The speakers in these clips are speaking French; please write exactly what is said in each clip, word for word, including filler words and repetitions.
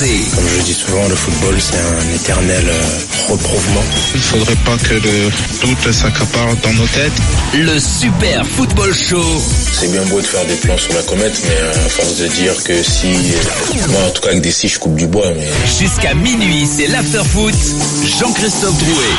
C. Comme je dis souvent, le football, c'est un éternel euh, reprouvement. Il ne faudrait pas que le doute s'accapare dans nos têtes. Le Super Football Show. C'est bien beau de faire des plans sur la comète, mais euh, à force de dire que si... Euh, moi, en tout cas, avec des scies, je coupe du bois, mais... Jusqu'à minuit, c'est l'Afterfoot. Jean-Christophe Drouet.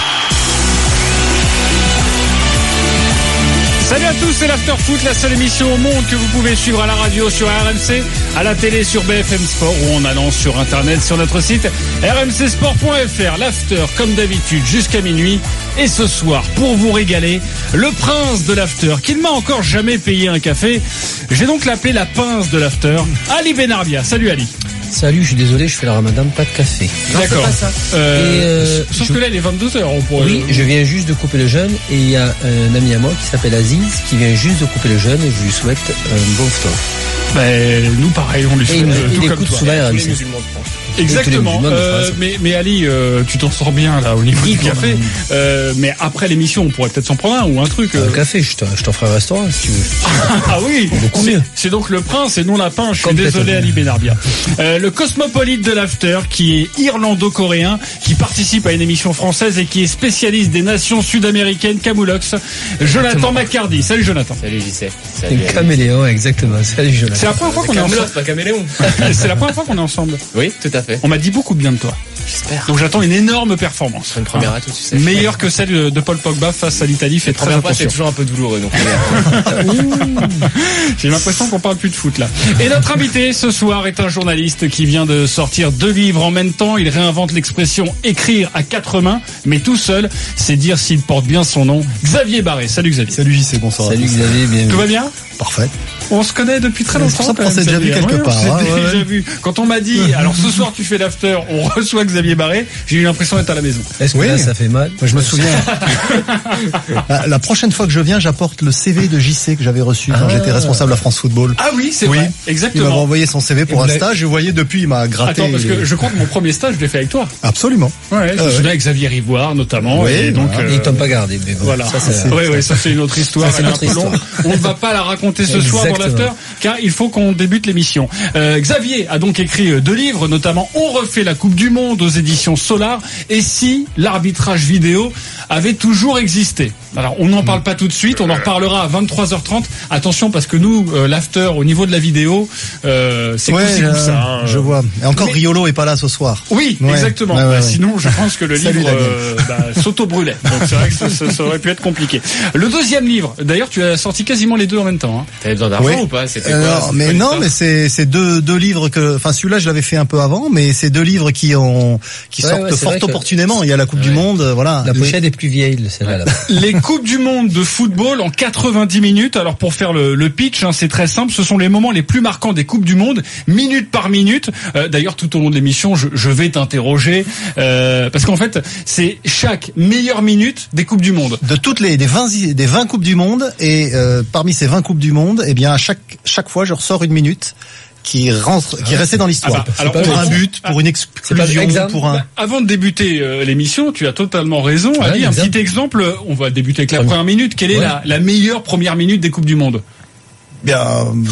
Salut à tous, c'est l'Afterfoot, la seule émission au monde que vous pouvez suivre à la radio sur R M C, à la télé sur B F M Sport ou en allant sur internet sur notre site r m c sport point f r. L'After, comme d'habitude, jusqu'à minuit. Et ce soir, pour vous régaler, le prince de l'After, qui ne m'a encore jamais payé un café. J'ai donc l'appelé la pince de l'After, Ali Benarbia. Salut Ali. Salut, je suis désolé, je fais le ramadan, pas de café. Non, d'accord. C'est pas ça. Euh, et euh, sauf je... que là, il est vingt-deux heures. On pourrait... Oui, je viens juste de couper le jeûne et il y a un ami à moi qui s'appelle Aziz qui vient juste de couper le jeûne et je lui souhaite un bon phare. Ben, nous, pareil, on lui souhaite il, tout il comme toi. Souvent, tous les musulmans de France. Exactement. Euh, mais, mais Ali, euh, tu t'en sors bien là au niveau du café. Euh, mais après l'émission, on pourrait peut-être s'en prendre un ou un truc. Un euh... café, je t'en ferai un restaurant si tu veux. Ah oui, beaucoup mieux. C'est donc le prince et non la pince. Je suis désolé, Ali Benarbia. Euh, le cosmopolite de l'After, qui est irlando-coréen, qui participe à une émission française et qui est spécialiste des nations sud-américaines, Camoulox. Jonathan McCardy. Salut Jonathan. Salut J C. Salut. Caméléon, exactement. Salut Jonathan. C'est la première fois qu'on est ensemble. Pas caméléon. C'est la première fois qu'on est ensemble. Oui, tout à fait. On m'a dit beaucoup de bien de toi. J'espère. Donc j'attends une énorme performance. C'est une première à tout, tu sais. Meilleure que celle de Paul Pogba face à l'Italie. Fait très attention. C'est toujours un peu douloureux. Donc j'ai l'impression qu'on parle plus de foot là. Et notre invité ce soir est un journaliste qui vient de sortir deux livres en même temps. Il réinvente l'expression écrire à quatre mains, mais tout seul. C'est dire s'il porte bien son nom. Xavier Barré. Salut Xavier. Salut J C, bonsoir. Salut Xavier, bienvenue. Tout va bien? Parfait. On se connaît depuis très longtemps. Ça, on s'est déjà vu quelque ouais, part. On s'est hein, déjà ouais. vu. Quand on m'a dit, alors ce soir tu fais l'after, on reçoit Xavier Barré, j'ai eu l'impression d'être à la maison. Est-ce que oui. là, ça fait mal? Moi, je me souviens. la, la prochaine fois que je viens, j'apporte le C V de J C que j'avais reçu quand ah. j'étais responsable à France Football. Ah oui, c'est oui. vrai. Exactement. Il m'avait envoyé son C V pour un stage. Et vous voyez, depuis, il m'a gratté. Attends, parce que je crois que mon premier stage, je l'ai fait avec toi. Absolument. Ouais, je euh, me souviens avec Xavier Rivoire, notamment. Oui, et donc, voilà. euh, Ils t'ont pas gardé, mais bon. Voilà. Ça, c'est... Oui, oui, ça, c'est une autre histoire. Ça, c'est notre histoire. Longue. On ne va pas la raconter ce Exactement. soir dans l'after, car il faut qu'on débute l'émission. Euh, Xavier a donc écrit deux livres, notamment On refait la Coupe du Monde aux éditions Solar, et si l'arbitrage vidéo avait toujours existé. Alors, on n'en parle pas tout de suite, on en reparlera à vingt-trois heures trente. Attention, parce que nous, euh, l'after, au niveau de la vidéo, euh, c'est ouais, cool, euh, ça. Hein. Je vois. Et encore, mais... Riolo est pas là ce soir. Oui, ouais. exactement. Ouais, ouais, bah, ouais. Sinon, je pense que le Salut, livre euh, bah, s'auto-brûlait. Donc, c'est vrai que ça, ça, ça aurait pu être compliqué. Le deuxième livre, d'ailleurs, tu as sorti quasiment les deux en même temps. Hein. T'avais besoin d'argent oui. ou pas? C'était euh, quoi, mais non, mais c'est c'est deux deux livres que, enfin celui-là je l'avais fait un peu avant, mais c'est deux livres qui ont qui ouais, sortent ouais, fort opportunément. Que... Il y a la Coupe ouais. du Monde, voilà. La pochette est plus vieille, celle-là. Là. Les Coupes du Monde de football en quatre-vingt-dix minutes. Alors pour faire le, le pitch, hein, c'est très simple. Ce sont les moments les plus marquants des Coupes du Monde, minute par minute. Euh, d'ailleurs, tout au long de l'émission, je, je vais t'interroger euh, parce qu'en fait, c'est chaque meilleure minute des Coupes du Monde. De toutes les des vingt des vingt Coupes du Monde et euh, parmi ces vingt Coupes du Monde, eh bien à chaque chaque fois, je ressors une minute qui rentre, qui est resté dans l'histoire. Ah bah, alors, pour on, un but, pour une exclusion, pour un. Bah, avant de débuter euh, l'émission, tu as totalement raison. Ouais, Ali, un petit exemple. On va débuter avec la ouais. première minute. Quelle est ouais. la, la meilleure première minute des Coupes du Monde? Bien.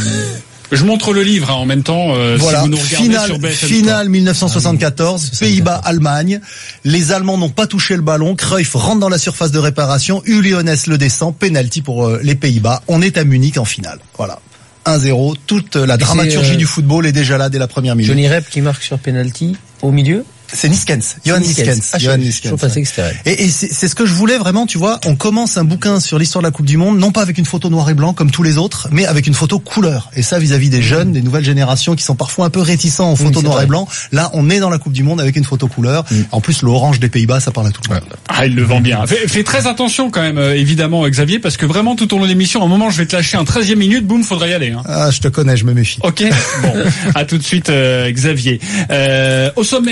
Je montre le livre hein, en même temps. Euh, voilà, si vous nous regardez finale, sur B F M finale dix-neuf cent soixante-quatorze, Pays-Bas, Allemagne. Les Allemands n'ont pas touché le ballon. Cruyff rentre dans la surface de réparation. Uli Hoeneß le descend. Penalty pour euh, les Pays-Bas. On est à Munich en finale. Voilà. un zéro. Toute la dramaturgie euh, du football est déjà là dès la première minute. Johnny Rep qui marque sur penalty au milieu. C'est Niskens, Johan Niskens. Ah, Johan je, Niskens. Je ouais. que et, et c'est, c'est ce que je voulais vraiment, tu vois. On commence un bouquin sur l'histoire de la Coupe du Monde, non pas avec une photo noir et blanc comme tous les autres, mais avec une photo couleur. Et ça, vis-à-vis des jeunes, des nouvelles générations qui sont parfois un peu réticents aux photos oui, noir vrai. et blanc. Là, on est dans la Coupe du Monde avec une photo couleur. Mm. En plus, l'orange des Pays-Bas, ça parle à tout le monde. Ah, il le vend bien. Fais, fais très attention quand même, euh, évidemment, Xavier, parce que vraiment tout au long de l'émission, à un moment, je vais te lâcher un treizième minute, boum, faudrait y aller. Hein. Ah, je te connais, je me méfie. Ok. Bon, à tout de suite, euh, Xavier. Euh, au sommaire ce soir.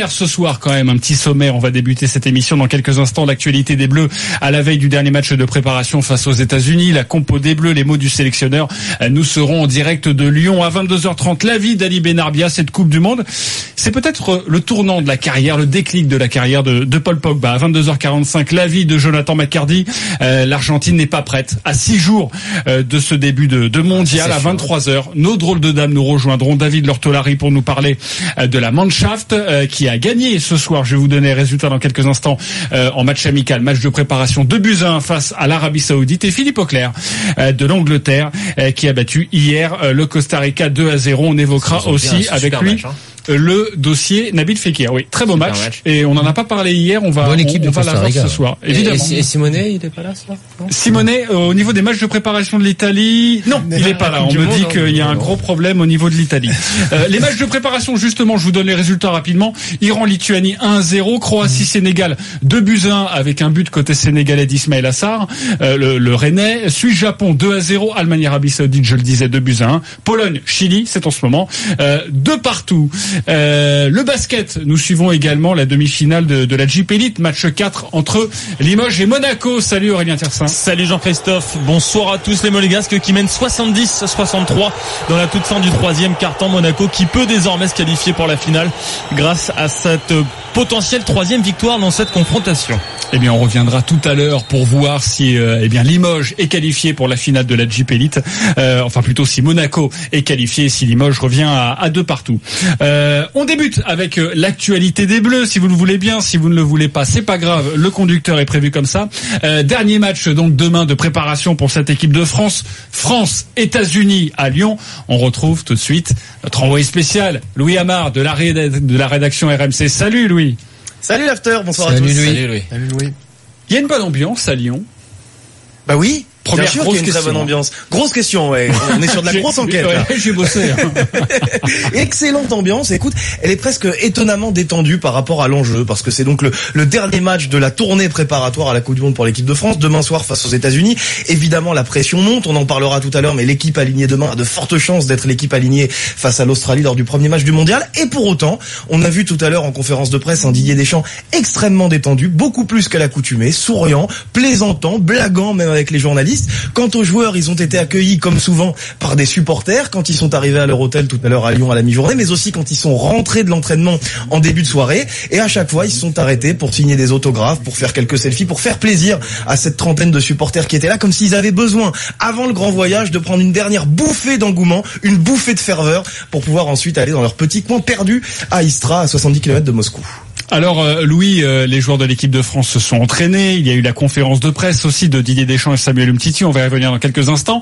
soir quand même un petit sommaire. On va débuter cette émission dans quelques instants. L'actualité des Bleus à la veille du dernier match de préparation face aux États-Unis. La compo des Bleus, les mots du sélectionneur. Nous serons en direct de Lyon à vingt-deux heures trente. L'avis d'Ali Benarbia, cette Coupe du Monde. C'est peut-être le tournant de la carrière, le déclic de la carrière de, de Paul Pogba. À vingt-deux heures quarante-cinq, l'avis de Jonathan McCarty. Euh, L'Argentine n'est pas prête. À six jours euh, de ce début de, de mondial, à vingt-trois heures, nos drôles de dames nous rejoindront. David Lortolari pour nous parler euh, de la Mannschaft euh, qui a gagné ce soir. Je vais vous donner les résultats dans quelques instants euh, en match amical, match de préparation deux buts à un face à l'Arabie Saoudite. Et Philippe Auclair euh, de l'Angleterre euh, qui a battu hier euh, le Costa Rica deux à zéro. On évoquera aussi bien, avec lui match, hein. le dossier Nabil Fekir. Oui, très beau match. match. Et on n'en a pas parlé hier. On va, Bonne équipe on, on va la voir ce soir. Et, évidemment. Et, et Simonet, il est pas là, ça Simonet, euh, au niveau des matchs de préparation de l'Italie, non, il est pas là. On me dit qu'il y a un gros problème au niveau de l'Italie. Euh, les matchs de préparation, justement, je vous donne les résultats rapidement. Iran-Lituanie un à zéro, Croatie-Sénégal deux buts à un avec un but côté sénégalais d'Ismaël Assar, euh, le, le Rennais. Suisse-Japon deux à zéro, Allemagne-Arabie Saoudite, je le disais, deux buts à un. Pologne-Chili, c'est en ce moment, euh, deux partout. Euh, le basket, nous suivons également la demi-finale de, de la Jeep Elite, match quatre entre Limoges et Monaco. Salut Aurélien Tersin. Salut Jean-Christophe, bonsoir à tous. Les Monégasques qui mènent soixante-dix à soixante-trois dans la toute fin du troisième quart-temps. Monaco qui peut désormais se qualifier pour la finale grâce à cette potentielle troisième victoire dans cette confrontation. Eh bien, on reviendra tout à l'heure pour voir si euh, eh bien Limoges est qualifié pour la finale de la Jeep Elite. Euh, enfin, plutôt si Monaco est qualifié, si Limoges revient à, à deux partout. Euh, on débute avec euh, l'actualité des Bleus, si vous le voulez bien. Si vous ne le voulez pas, c'est pas grave. Le conducteur est prévu comme ça. Euh, dernier match donc demain de préparation pour cette équipe de France. France, États-Unis à Lyon. On retrouve tout de suite notre envoyé spécial, Louis Amard de la, réd- de la rédaction R M C. Salut Louis. Salut l'after, bonsoir Salut à tous. Louis. Salut Louis. Salut Louis. Il y a une bonne ambiance à Lyon. Bah oui. Première Bien sûr grosse qu'il y a une très question. bonne ambiance. Grosse question, ouais. On est sur de la grosse enquête, là. Ouais, j'ai bossé. Hein. Excellente ambiance. Écoute, elle est presque étonnamment détendue par rapport à l'enjeu, parce que c'est donc le, le dernier match de la tournée préparatoire à la Coupe du Monde pour l'équipe de France, demain soir face aux États-Unis. Évidemment, la pression monte, on en parlera tout à l'heure, mais l'équipe alignée demain a de fortes chances d'être l'équipe alignée face à l'Australie lors du premier match du Mondial. Et pour autant, on a vu tout à l'heure en conférence de presse un Didier Deschamps extrêmement détendu, beaucoup plus qu'à l'accoutumée, souriant, plaisantant, blaguant même avec les journalistes. Quant aux joueurs, ils ont été accueillis comme souvent par des supporters quand ils sont arrivés à leur hôtel tout à l'heure à Lyon à la mi-journée, mais aussi quand ils sont rentrés de l'entraînement en début de soirée. Et à chaque fois, ils se sont arrêtés pour signer des autographes, pour faire quelques selfies, pour faire plaisir à cette trentaine de supporters qui étaient là, comme s'ils avaient besoin, avant le grand voyage, de prendre une dernière bouffée d'engouement, une bouffée de ferveur, pour pouvoir ensuite aller dans leur petit coin perdu à Istra, à soixante-dix kilomètres de Moscou. Alors euh, Louis, euh, les joueurs de l'équipe de France se sont entraînés. Il y a eu la conférence de presse aussi de Didier Deschamps et Samuel Umtiti. On va y revenir dans quelques instants.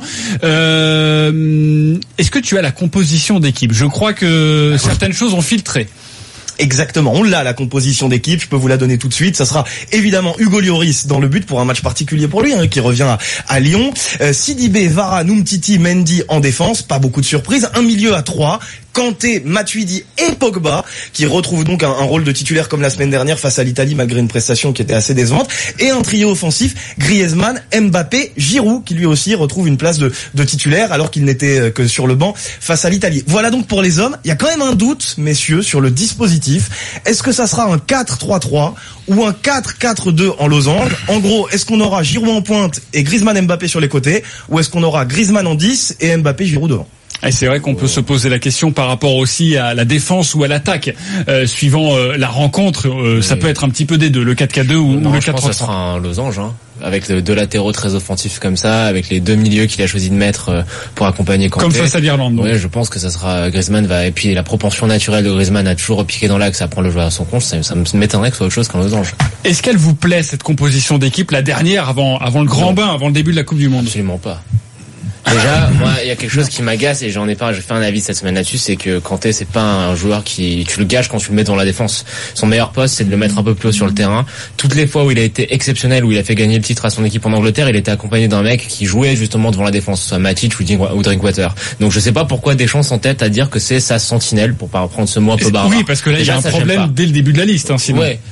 Euh, est-ce que tu as la composition d'équipe ? Je crois que certaines choses ont filtré. Exactement, on l'a la composition d'équipe, je peux vous la donner tout de suite. Ça sera évidemment Hugo Lloris dans le but pour un match particulier pour lui, hein, qui revient à, à Lyon. Euh, Sidibé, Varane, Umtiti, Mendy en défense, pas beaucoup de surprises. Un milieu à trois. Kanté, Matuidi et Pogba, qui retrouvent donc un, un rôle de titulaire comme la semaine dernière face à l'Italie, malgré une prestation qui était assez décevante. Et un trio offensif, Griezmann, Mbappé, Giroud, qui lui aussi retrouve une place de, de titulaire alors qu'il n'était que sur le banc face à l'Italie. Voilà donc pour les hommes. Il y a quand même un doute, messieurs, sur le dispositif. Est-ce que ça sera un quatre trois trois ou un quatre quatre deux en losange ? En gros, est-ce qu'on aura Giroud en pointe et Griezmann, Mbappé sur les côtés, ou est-ce qu'on aura Griezmann en dix et Mbappé, Giroud devant ? Et c'est vrai qu'on peut se poser la question par rapport aussi à la défense ou à l'attaque, euh, suivant euh, la rencontre. Euh, ça peut être un petit peu des deux, le quatre quatre deux ou, non, ou le quatre trois trois. quatre trois trois. Ça sera un losange, hein, avec deux latéraux très offensifs comme ça, avec les deux milieux qu'il a choisi de mettre pour accompagner Kanté. Comme face à l'Irlande. Donc. Ouais, je pense que ça sera Griezmann va et puis la propension naturelle de Griezmann à toujours repiquer dans l'axe, à prendre le joueur à son compte. Ça, ça m'étonnerait que ce soit autre chose qu'un losange. Est-ce qu'elle vous plaît cette composition d'équipe, la dernière avant avant le grand non. bain, avant le début de la Coupe du Monde ? Absolument pas. Déjà, moi, il y a quelque chose qui m'agace et j'en ai pas, j'ai fait un avis cette semaine là-dessus, c'est que Kanté, c'est pas un joueur qui, tu le gâches quand tu le mets dans la défense. Son meilleur poste, c'est de le mettre un peu plus haut sur le terrain. Toutes les fois où il a été exceptionnel, où il a fait gagner le titre à son équipe en Angleterre, il était accompagné d'un mec qui jouait justement devant la défense, soit Matic ou Drinkwater. Donc je sais pas pourquoi Deschamps s'entête à dire que c'est sa sentinelle, pour pas reprendre ce mot un peu barbare. Oui, parce que là, déjà, il y a un problème dès le début de la liste, hein, sinon. Ouais.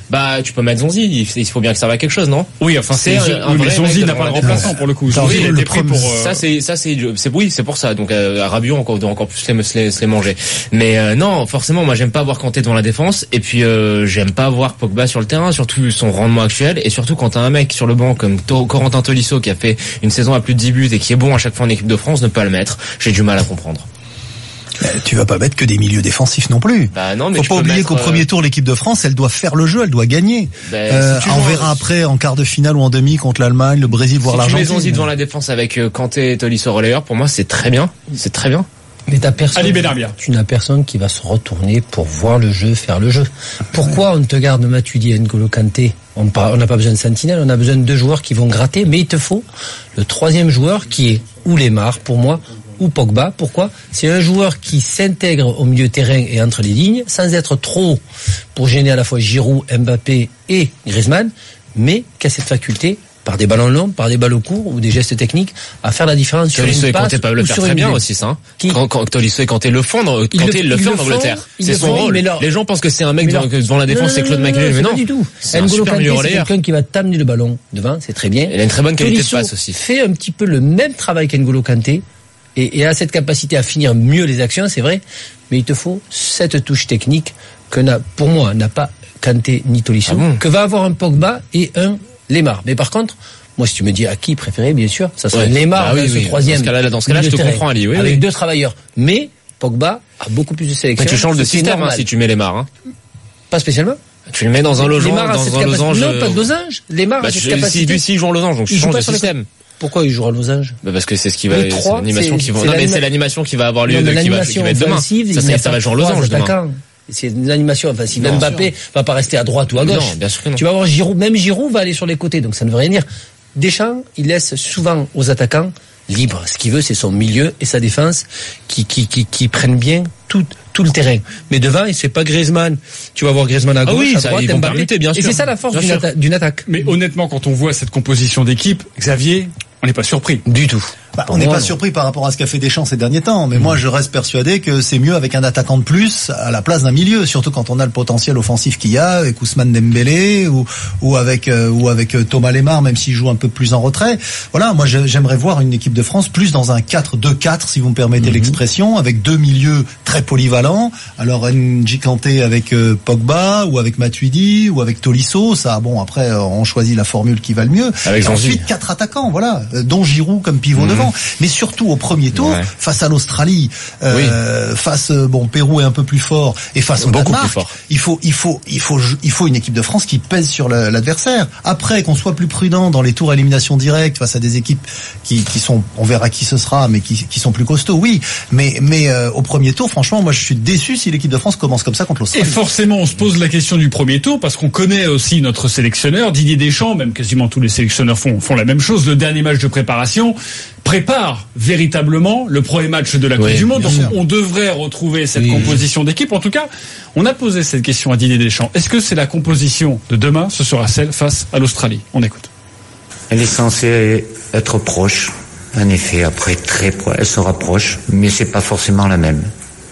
Bah, tu peux mettre Zonzi. Il il faut bien que ça serve à quelque chose, non? Oui, enfin, c'est, C'est un, un oui, mais vrai Zonzi mec n'a devant pas de la remplaçant défense. pour le coup. Attends, Zonzi, il a le été pris premier- pour, euh, Ça c'est ça c'est c'est oui c'est pour ça donc euh, Rabiot encore doit encore plus se les, se les, se les manger mais euh, non forcément moi j'aime pas voir Kanté devant la défense et puis euh, j'aime pas voir Pogba sur le terrain surtout son rendement actuel et surtout quand t'as un mec sur le banc comme To- Corentin Tolisso qui a fait une saison à plus de dix buts et qui est bon à chaque fois en équipe de France ne pas le mettre j'ai du mal à comprendre. Tu vas pas mettre que des milieux défensifs non plus. Bah non mais Faut tu pas peux oublier mettre, qu'au euh, premier tour, l'équipe de France, elle doit faire le jeu, elle doit gagner. bah, Euh, si tu on vois, verra après en quart de finale ou en demi contre l'Allemagne, le Brésil, voire si tu mets l'Argentine. Zonzi devant la défense avec euh, Kanté et Tolisso relayeur pour moi c'est très bien c'est très bien. Mais t'as personne. Ali Benarbia. Tu n'as personne qui va se retourner pour voir le jeu, faire le jeu. Pourquoi on te garde Matuidi et N'Golo Kanté? On par- on n'a pas besoin de sentinelle, on a besoin de deux joueurs qui vont gratter, mais il te faut le troisième joueur qui est ou Lemar pour moi, ou Pogba. Pourquoi? C'est un joueur qui s'intègre au milieu terrain et entre les lignes, sans être trop pour gêner à la fois Giroud, Mbappé et Griezmann, mais qui a cette faculté par des ballons longs, par des ballons courts ou des gestes techniques, à faire la différence sur Tolisso une et passe Kanté peuvent le ou faire sur très une bien bulle. aussi ça. Hein. Qui Quand, quand Tolisso et Kanté le font, Kanté Ils le, le- le ils fait en le font, Angleterre. ils C'est le son font, rôle. mais leur- Les gens pensent que c'est un mec Mais devant, leur- devant la défense, c'est Claude Makélélé, mais c'est non. pas du tout. C'est un N'Golo super Kanté, milieu c'est relayeur. quelqu'un qui va t'amener le ballon devant, c'est très bien. Il a une très bonne qualité de Tolisso passe aussi. fait un petit peu le même travail qu'N'Golo Kanté et, et a cette capacité à finir mieux les actions, c'est vrai, mais il te faut cette touche technique que n'a, pour moi, n'a pas Kanté ni Tolisso, Ah bon que va avoir un Pogba et un Lemar. Mais par contre, moi, si tu me dis à qui préférer, bien sûr, ça serait Ouais. Lemar, Ah oui, dans ce oui. troisième. Dans ce cas-là, dans ce cas-là, milieu je te terrain, comprends, Ali, oui, avec oui. deux travailleurs. Mais Pogba a beaucoup plus de sélection. Mais tu changes de c'est système hein, normal. si tu mets les mares. Hein. Pas spécialement. Tu le mets dans un losange, Lemar a cette dans un capacité- losange. Non, pas de losange. Lemar Bah, a cette je- capacité. si, si, il joue en losange, donc Il tu joue changes pas de sur le- système. Pourquoi il joue à losange? Bah parce que c'est ce qui va, Les c'est trois, l'animation c'est- qui va, c'est non mais l'anima- c'est l'animation qui va avoir lieu, Non, mais de, qui va, qui l'animation va être demain. offensive, Ça, il ça, n'a ça pas va jouer en trois losange demain. attaquants. C'est une animation offensive. Non, Mbappé va pas rester à droite ou à Non, gauche. bien sûr que non. Tu vas voir Giroud, même Giroud va aller sur les côtés, donc ça ne veut rien dire. Deschamps, il laisse souvent aux attaquants libres. Ce qu'il veut, c'est son milieu et sa défense qui, qui, qui, qui prennent bien tout, tout le terrain. Mais devant, il c'est pas Griezmann. Tu vas voir Griezmann à Ah gauche, oui, à ça, droite, ils vont Mbappé. permuter, bien Et sûr. c'est ça la force Bien d'une, sûr. atta- d'une attaque. Mais honnêtement, quand on voit cette composition d'équipe, Xavier, on n'est pas surpris. Du tout. Bah, Pour on n'est moi, pas non. surpris par rapport à ce qu'a fait Deschamps ces derniers temps, mais moi je reste persuadé que c'est mieux avec un attaquant de plus à la place d'un milieu, surtout quand on a le potentiel offensif qu'il y a avec Ousmane Dembélé ou ou avec euh, ou avec euh, Thomas Lemar, même s'il joue un peu plus en retrait. Voilà, moi je- j'aimerais voir une équipe de France plus dans un quatre deux quatre si vous me permettez l'expression, avec deux milieux très polyvalents. Alors N'Golo Kanté avec euh, Pogba ou avec Matuidi ou avec Tolisso, ça bon après euh, on choisit la formule qui va le mieux. Avec Et Zonzi. ensuite quatre attaquants, voilà, euh, dont Giroud comme pivot devant. Mais surtout au premier tour, Ouais. face à l'Australie, euh, face euh, bon Pérou est un peu plus fort et face au Beaucoup Danemark, plus fort. il faut il faut il faut il faut une équipe de France qui pèse sur le- l'adversaire. Après qu'on soit plus prudent dans les tours à élimination directe face à des équipes qui qui sont on verra qui ce sera mais qui qui sont plus costauds. Oui, mais mais euh, au premier tour, franchement, moi je suis déçu si l'équipe de France commence comme ça contre Et l'Australie. forcément, on se pose la question du premier tour parce qu'on connaît aussi notre sélectionneur, Didier Deschamps, même quasiment tous les sélectionneurs font, font la même chose. Le dernier match de préparation prépare véritablement le premier match de la Coupe Oui, du Monde. bien Donc sûr. on devrait retrouver cette Oui. composition d'équipe. En tout cas, on a posé cette question à Didier Deschamps. Est-ce que c'est la composition de demain? Ce sera celle face à l'Australie. On écoute. Elle est censée être proche. En effet, après très proche, elle se rapproche, mais c'est pas forcément la même.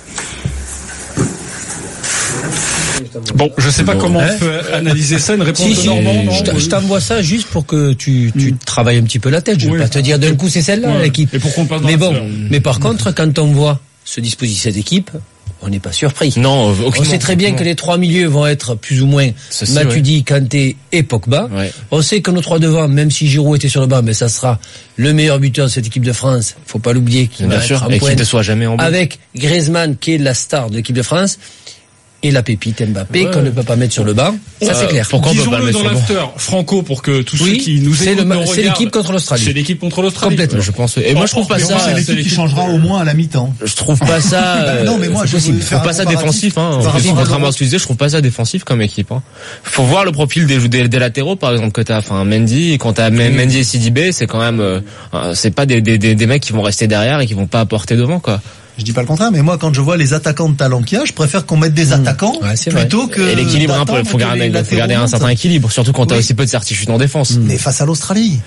Bon, je sais pas Bon. comment Hein on peut analyser ça. Une réponse Si, de si, Normand, non? je t- je t'envoie ça juste pour que tu, tu travailles un petit peu la tête. Je vais Oui. pas te dire d'un coup c'est celle-là, Ouais. l'équipe. Et pourquoi on passe dans Mais la bon, fleur mais par contre, quand on voit ce dispositif d'équipe, on n'est pas surpris. Non, On aucunement, sait très bien aucunement. que les trois milieux vont être plus ou moins Ça, c'est Matuidi, Kanté et Pogba. Ouais. On sait que nos trois devant, même si Giroud était sur le banc, mais ça sera le meilleur buteur de cette équipe de France. Faut pas l'oublier, qui Bien va sûr, être en et qui pointe. ne soit jamais en bas. Avec Griezmann, qui est la star de l'équipe de France, et la pépite Mbappé, Ouais. qu'on ne peut pas mettre sur le banc. Ça, c'est Euh, clair. pourquoi on peut pas Disons-le le mettre dans sur le banc l'after, Franco, pour que tous Oui, ceux qui nous c'est écoutent le ma- nous c'est regardent. l'équipe contre l'Australie. C'est l'équipe contre l'Australie. Complètement. Je pense. Et moi, je trouve pas Mais ça. moi, c'est c'est l'équipe qui l'équipe- changera au moins à la mi-temps. Je trouve pas ça. euh, non, mais moi, c'est je possible. veux Je faire trouve un pas ça comparatif défensif, hein. par En plus, rapport à contrairement à l'Euro. ce que tu disais, je trouve pas ça défensif comme équipe, hein. Faut voir le profil des, des, des latéraux, par exemple, que t'as, enfin, Mendy, et quand t'as Mendy et Sidibé, c'est quand même, euh, euh, c'est pas des, des, des, des mecs qui vont rester derrière et qui vont pas apporter devant, quoi. Je dis pas le contraire, mais moi quand je vois les attaquants de talent qu'il y a, je préfère qu'on mette des attaquants Ouais, c'est vrai. plutôt que Et l'équilibre, hein, d'attendre faut que garder, les faut latéraux garder un montent. certain équilibre, surtout quand t'as Oui. aussi peu de certitude en défense. Mais face à l'Australie.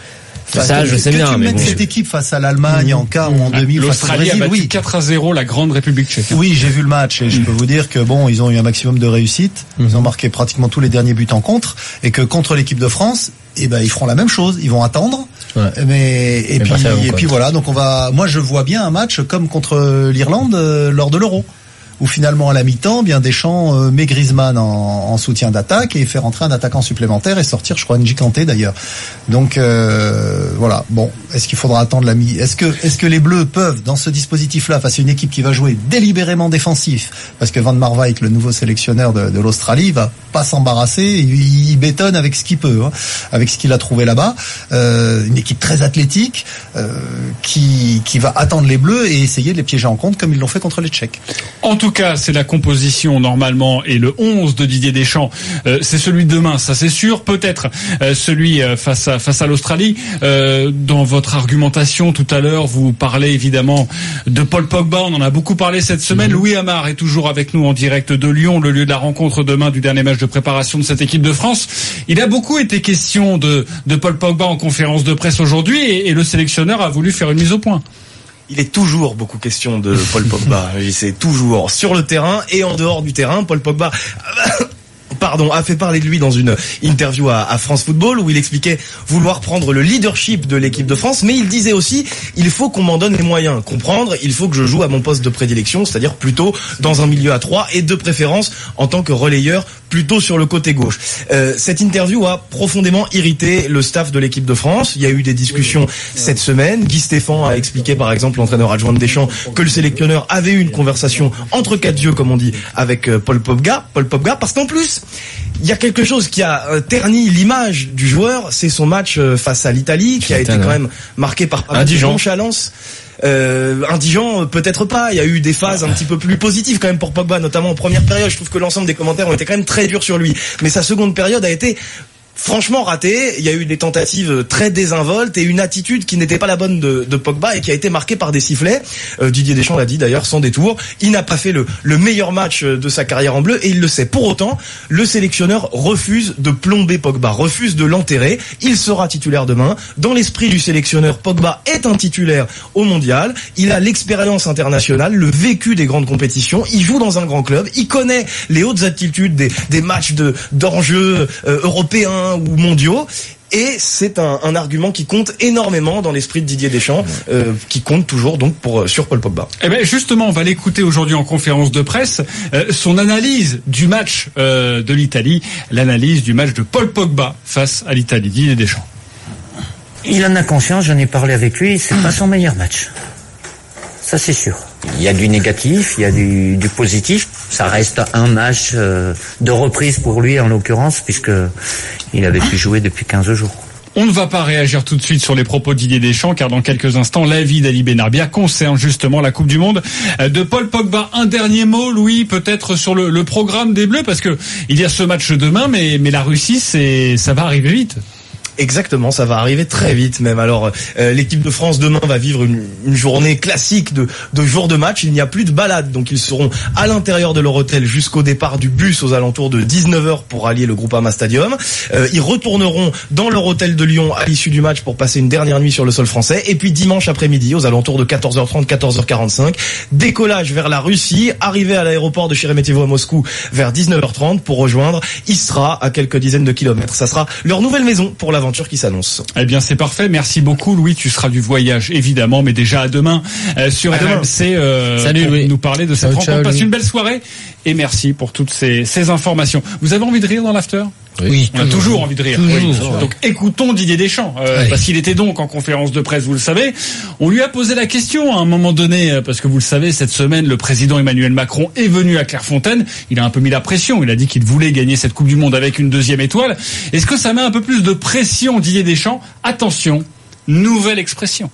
Enfin, ça, je sais que bien. Tu mais mettes bon, cette équipe face à l'Allemagne en quart ou en demi, l'Australie a battu oui. quatre à zéro la grande République tchèque. Oui, j'ai vu le match et je peux vous dire que bon, ils ont eu un maximum de réussite. Ils ont marqué pratiquement tous les derniers buts en contre et que contre l'équipe de France, eh ben ils feront la même chose. Ils vont attendre. Ouais. Mais et mais puis et puis voilà. Donc on va. Moi, je vois bien un match comme contre l'Irlande euh, lors de l'Euro, où finalement à la mi-temps, bien Deschamps euh, met Griezmann en, en soutien d'attaque et fait rentrer un attaquant supplémentaire et sortir, je crois, N'Golo Kanté d'ailleurs. Donc euh, voilà. Bon, est-ce qu'il faudra attendre la mi Est-ce que est-ce que les Bleus peuvent, dans ce dispositif-là, face à une équipe qui va jouer délibérément défensif, parce que Van Marwijk, le nouveau sélectionneur de, de l'Australie, va pas s'embarrasser, il, il bétonne avec ce qu'il peut, hein, avec ce qu'il a trouvé là-bas. Euh, une équipe très athlétique euh, qui qui va attendre les Bleus et essayer de les piéger en compte comme ils l'ont fait contre les Tchèques. En tout cas, c'est la composition normalement et le onze de Didier Deschamps, euh, c'est celui de demain, ça c'est sûr. Peut-être euh, celui euh, face à face à l'Australie. Euh, dans votre argumentation tout à l'heure, vous parlez évidemment de Paul Pogba. On en a beaucoup parlé cette semaine. Mmh. Louis Amar est toujours avec nous en direct de Lyon, le lieu de la rencontre demain du dernier match de préparation de cette équipe de France. Il a beaucoup été question de de Paul Pogba en conférence de presse aujourd'hui et, et le sélectionneur a voulu faire une mise au point. Il est toujours beaucoup question de Paul Pogba. C'est toujours sur le terrain et en dehors du terrain. Paul Pogba pardon, a fait parler de lui dans une interview à, à France Football où il expliquait vouloir prendre le leadership de l'équipe de France, mais il disait aussi il faut qu'on m'en donne les moyens. Comprendre, il faut que je joue à mon poste de prédilection, c'est-à-dire plutôt dans un milieu à trois et de préférence en tant que relayeur plutôt sur le côté gauche. Euh, cette interview a profondément irrité le staff de l'équipe de France. Il y a eu des discussions cette semaine. Guy Stéphane a expliqué, par exemple, l'entraîneur adjoint de Deschamps, que le sélectionneur avait eu une conversation entre quatre yeux, comme on dit, avec Paul Pogba. Paul Pogba, parce qu'en plus, il y a quelque chose qui a terni l'image du joueur, c'est son match face à l'Italie, qui a été quand même marqué par pas mal de nonchalance. Euh, indigent, peut-être pas. Il y a eu des phases un petit peu plus positives quand même pour Pogba, notamment en première période. Je trouve que l'ensemble des commentaires ont été quand même très durs sur lui. Mais sa seconde période a été franchement raté. Il y a eu des tentatives très désinvoltes et une attitude qui n'était pas la bonne de, de Pogba et qui a été marquée par des sifflets. Euh, Didier Deschamps l'a dit d'ailleurs sans détour. Il n'a pas fait le, le meilleur match de sa carrière en bleu et il le sait. Pour autant, le sélectionneur refuse de plomber Pogba, refuse de l'enterrer. Il sera titulaire demain. Dans l'esprit du sélectionneur, Pogba est un titulaire au mondial. Il a l'expérience internationale, le vécu des grandes compétitions. Il joue dans un grand club. Il connaît les hautes altitudes des, des matchs de, d'enjeux euh, européens ou mondiaux, et c'est un, un argument qui compte énormément dans l'esprit de Didier Deschamps, euh, qui compte toujours donc pour sur Paul Pogba. Eh ben justement, on va l'écouter aujourd'hui en conférence de presse, euh, son analyse du match euh, de l'Italie, l'analyse du match de Paul Pogba face à l'Italie. Didier Deschamps. Il en a conscience, j'en ai parlé avec lui, c'est pas son meilleur match. Ça c'est sûr. Il y a du négatif, il y a du, du positif. Ça reste un match euh, de reprise pour lui en l'occurrence, puisque il avait pu jouer depuis quinze jours. On ne va pas réagir tout de suite sur les propos de Didier Deschamps, car dans quelques instants, l'avis d'Ali Benarbia concerne justement la Coupe du Monde de Paul Pogba. Un dernier mot, Louis, peut-être sur le, le programme des Bleus, parce que il y a ce match demain, mais, mais la Russie, c'est, ça va arriver vite. Exactement, ça va arriver très vite même. Alors euh, l'équipe de France demain va vivre une, une journée classique de, de jour de match. Il n'y a plus de balade, donc ils seront à l'intérieur de leur hôtel jusqu'au départ du bus aux alentours de dix-neuf heures pour allier le Groupama Stadium. Euh, ils retourneront dans leur hôtel de Lyon à l'issue du match pour passer une dernière nuit sur le sol français. Et puis dimanche après-midi, aux alentours de quatorze heures trente, quatorze heures quarante-cinq, décollage vers la Russie, arrivée à l'aéroport de Sheremetyevo à Moscou vers dix-neuf heures trente pour rejoindre Istra à quelques dizaines de kilomètres. Ça sera leur nouvelle maison pour l'avant qui s'annonce. Eh bien, c'est parfait. Merci beaucoup, Louis. Tu seras du voyage, évidemment, mais déjà à demain euh, sur à R M C euh, Salut, pour Louis. nous parler de cette ciao, rencontre. ciao, Passe Louis. une belle soirée et merci pour toutes ces, ces informations. Vous avez envie de rire dans l'after ? Oui, on a toujours envie de rire. Toujours, Oui. toujours. Donc écoutons Didier Deschamps, euh, Ouais. parce qu'il était donc en conférence de presse, vous le savez. On lui a posé la question à un moment donné, euh, parce que vous le savez, cette semaine, le président Emmanuel Macron est venu à Clairefontaine. Il a un peu mis la pression. Il a dit qu'il voulait gagner cette Coupe du Monde avec une deuxième étoile. Est-ce que ça met un peu plus de pression, Didier Deschamps ? Attention, nouvelle expression.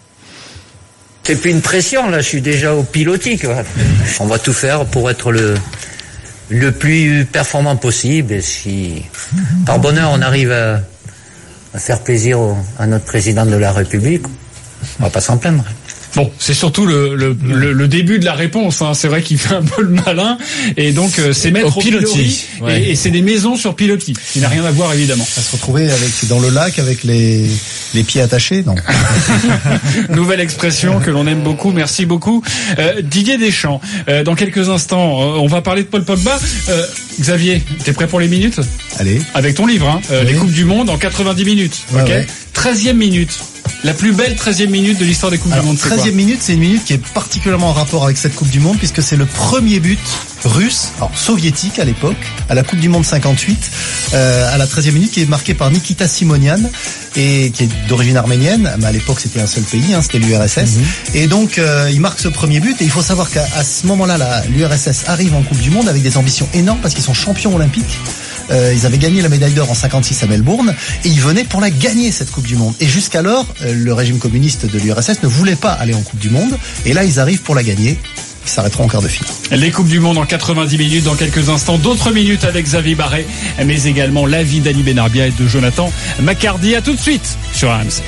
C'est plus une pression, là, je suis déjà au pilotis, quoi. On va tout faire pour être le, le plus performant possible. Et si, par bonheur, on arrive à, à faire plaisir au, à notre président de la République, on va pas s'en plaindre. Bon, c'est surtout le, le, le, le début de la réponse. Hein. C'est vrai qu'il fait un peu le malin. Et donc, euh, c'est mettre au, au pilotis. Ouais. Et, et c'est des maisons sur pilotis. Il n'a rien à voir, évidemment. À se retrouver avec, dans le lac avec les, les pieds attachés, non. Nouvelle expression que l'on aime beaucoup. Merci beaucoup. Euh, Didier Deschamps. Euh, dans quelques instants, euh, on va parler de Paul Pogba. Euh, Xavier, t'es prêt pour les minutes ? Allez. Avec ton livre, hein, euh, oui. Les Coupes du Monde en quatre-vingt-dix minutes. Ouais, ok. Ouais. treizième minute. La plus belle treizième minute de l'histoire des Coupes Alors, du Monde, c'est quoi ? treizième minute, c'est une minute qui est particulièrement en rapport avec cette Coupe du Monde, puisque c'est le premier but russe, alors soviétique à l'époque, à la Coupe du Monde cinquante-huit, euh, à la treizième minute, qui est marqué par Nikita Simonian, et qui est d'origine arménienne, mais à l'époque c'était un seul pays, hein, c'était l'U R S S, mm-hmm. et donc euh, il marque ce premier but, et il faut savoir qu'à à ce moment-là, la, l'U R S S arrive en Coupe du Monde avec des ambitions énormes, parce qu'ils sont champions olympiques. Euh, ils avaient gagné la médaille d'or en cinquante-six à Melbourne et ils venaient pour la gagner cette Coupe du Monde. Et jusqu'alors, euh, le régime communiste de l'U R S S ne voulait pas aller en Coupe du Monde. Et là, ils arrivent pour la gagner. Ils s'arrêteront en quart de finale. Les Coupes du Monde en quatre-vingt-dix minutes dans quelques instants. D'autres minutes avec Xavier Barret, mais également l'avis d'Ali Benarbia et de Jonathan Macardy. À tout de suite sur R M C.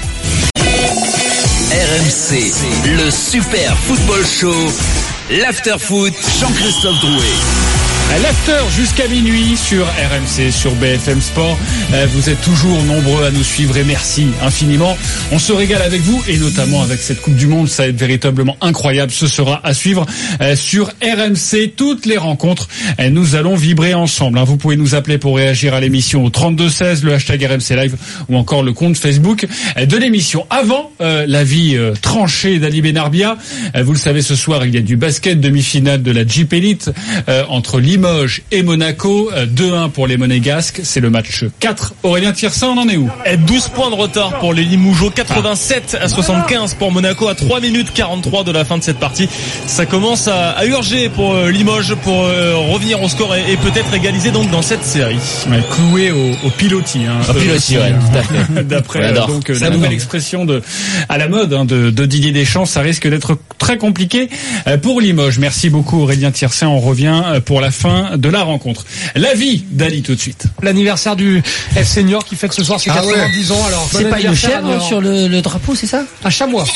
R M C, le Super Football Show, l'After Foot, Jean-Christophe Drouet. L'after jusqu'à minuit sur R M C, sur B F M Sport. Vous êtes toujours nombreux à nous suivre et merci infiniment. On se régale avec vous et notamment avec cette Coupe du Monde. Ça va être véritablement incroyable. Ce sera à suivre sur R M C. Toutes les rencontres, nous allons vibrer ensemble. Vous pouvez nous appeler pour réagir à l'émission au trente-deux seize, le hashtag R M C Live ou encore le compte Facebook de l'émission. Avant euh, l'avis euh, tranché d'Ali Benarbia, euh, vous le savez, ce soir il y a du basket, demi-finale de la Jeep Elite euh, entre Limoges et Monaco, deux un pour les Monégasques, c'est le match quatre. Aurélien Thirsin, on en est où ? douze points de retard pour les Limougeaux, quatre-vingt-sept à soixante-quinze pour Monaco, à trois minutes quarante-trois de la fin de cette partie. Ça commence à, à urger pour Limoges pour euh, revenir au score et, et peut-être égaliser donc dans cette série. Ouais, cloué au, au pilotis. Hein, au pilotis, ouais, tout à fait. D'après euh, donc la nouvelle expression de à la mode hein, de, de Didier Deschamps, ça risque d'être très compliqué pour Limoges. Merci beaucoup Aurélien Thirsin, on revient pour la fin de la rencontre. L'avis d'Ali tout de suite. L'anniversaire du F C New York qui fête ce soir ses ah quatre-vingt-dix ouais. ans. Alors c'est pas une chèvre sur le, le drapeau, c'est ça ? Un chamois.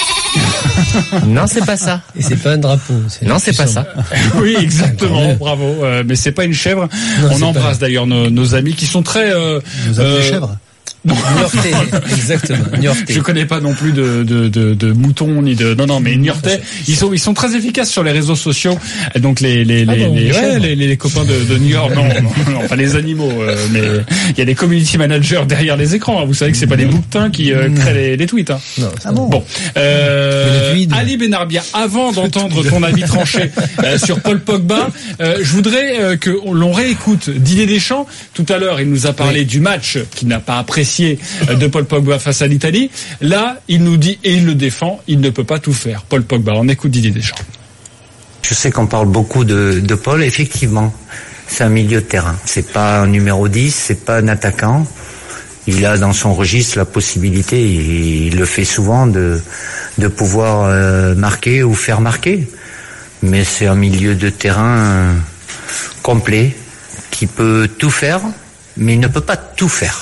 Non, c'est pas ça. Et c'est pas un drapeau. C'est non, c'est pas ça. Oui, exactement. Bravo. Euh, mais c'est pas une chèvre. Non, on embrasse pas... d'ailleurs nos, nos amis qui sont très. Euh, Nous appelez euh, chèvres. Non. Niortais, exactement. Niortais. Je connais pas non plus de, de, de, de moutons ni de. Non, non, mais Niortais, ils sont, ils sont très efficaces sur les réseaux sociaux. Donc les, les, les, ah bon, les, les, ouais, les, les copains de, de New York, non, non, non, pas les animaux, euh, mais il y a des community managers derrière les écrans. Hein. Vous savez que c'est pas des bouquetins qui euh, créent les, les tweets. Hein. Non, ah bon. Bon. Euh, Ali Benarbia, avant d'entendre ton avis tranché euh, sur Paul Pogba, euh, je voudrais euh, que l'on réécoute Didier Deschamps. Tout à l'heure, il nous a parlé oui. du match qu'il n'a pas apprécié de Paul Pogba face à l'Italie. Là, il nous dit, et il le défend, il ne peut pas tout faire. Paul Pogba, on écoute Didier Deschamps. Je sais qu'on parle beaucoup de, de Paul, effectivement. C'est un milieu de terrain. C'est pas un numéro dix, c'est pas un attaquant. Il a dans son registre la possibilité, et il le fait souvent, de, de pouvoir euh, marquer ou faire marquer. Mais c'est un milieu de terrain euh, complet, qui peut tout faire, mais il ne peut pas tout faire.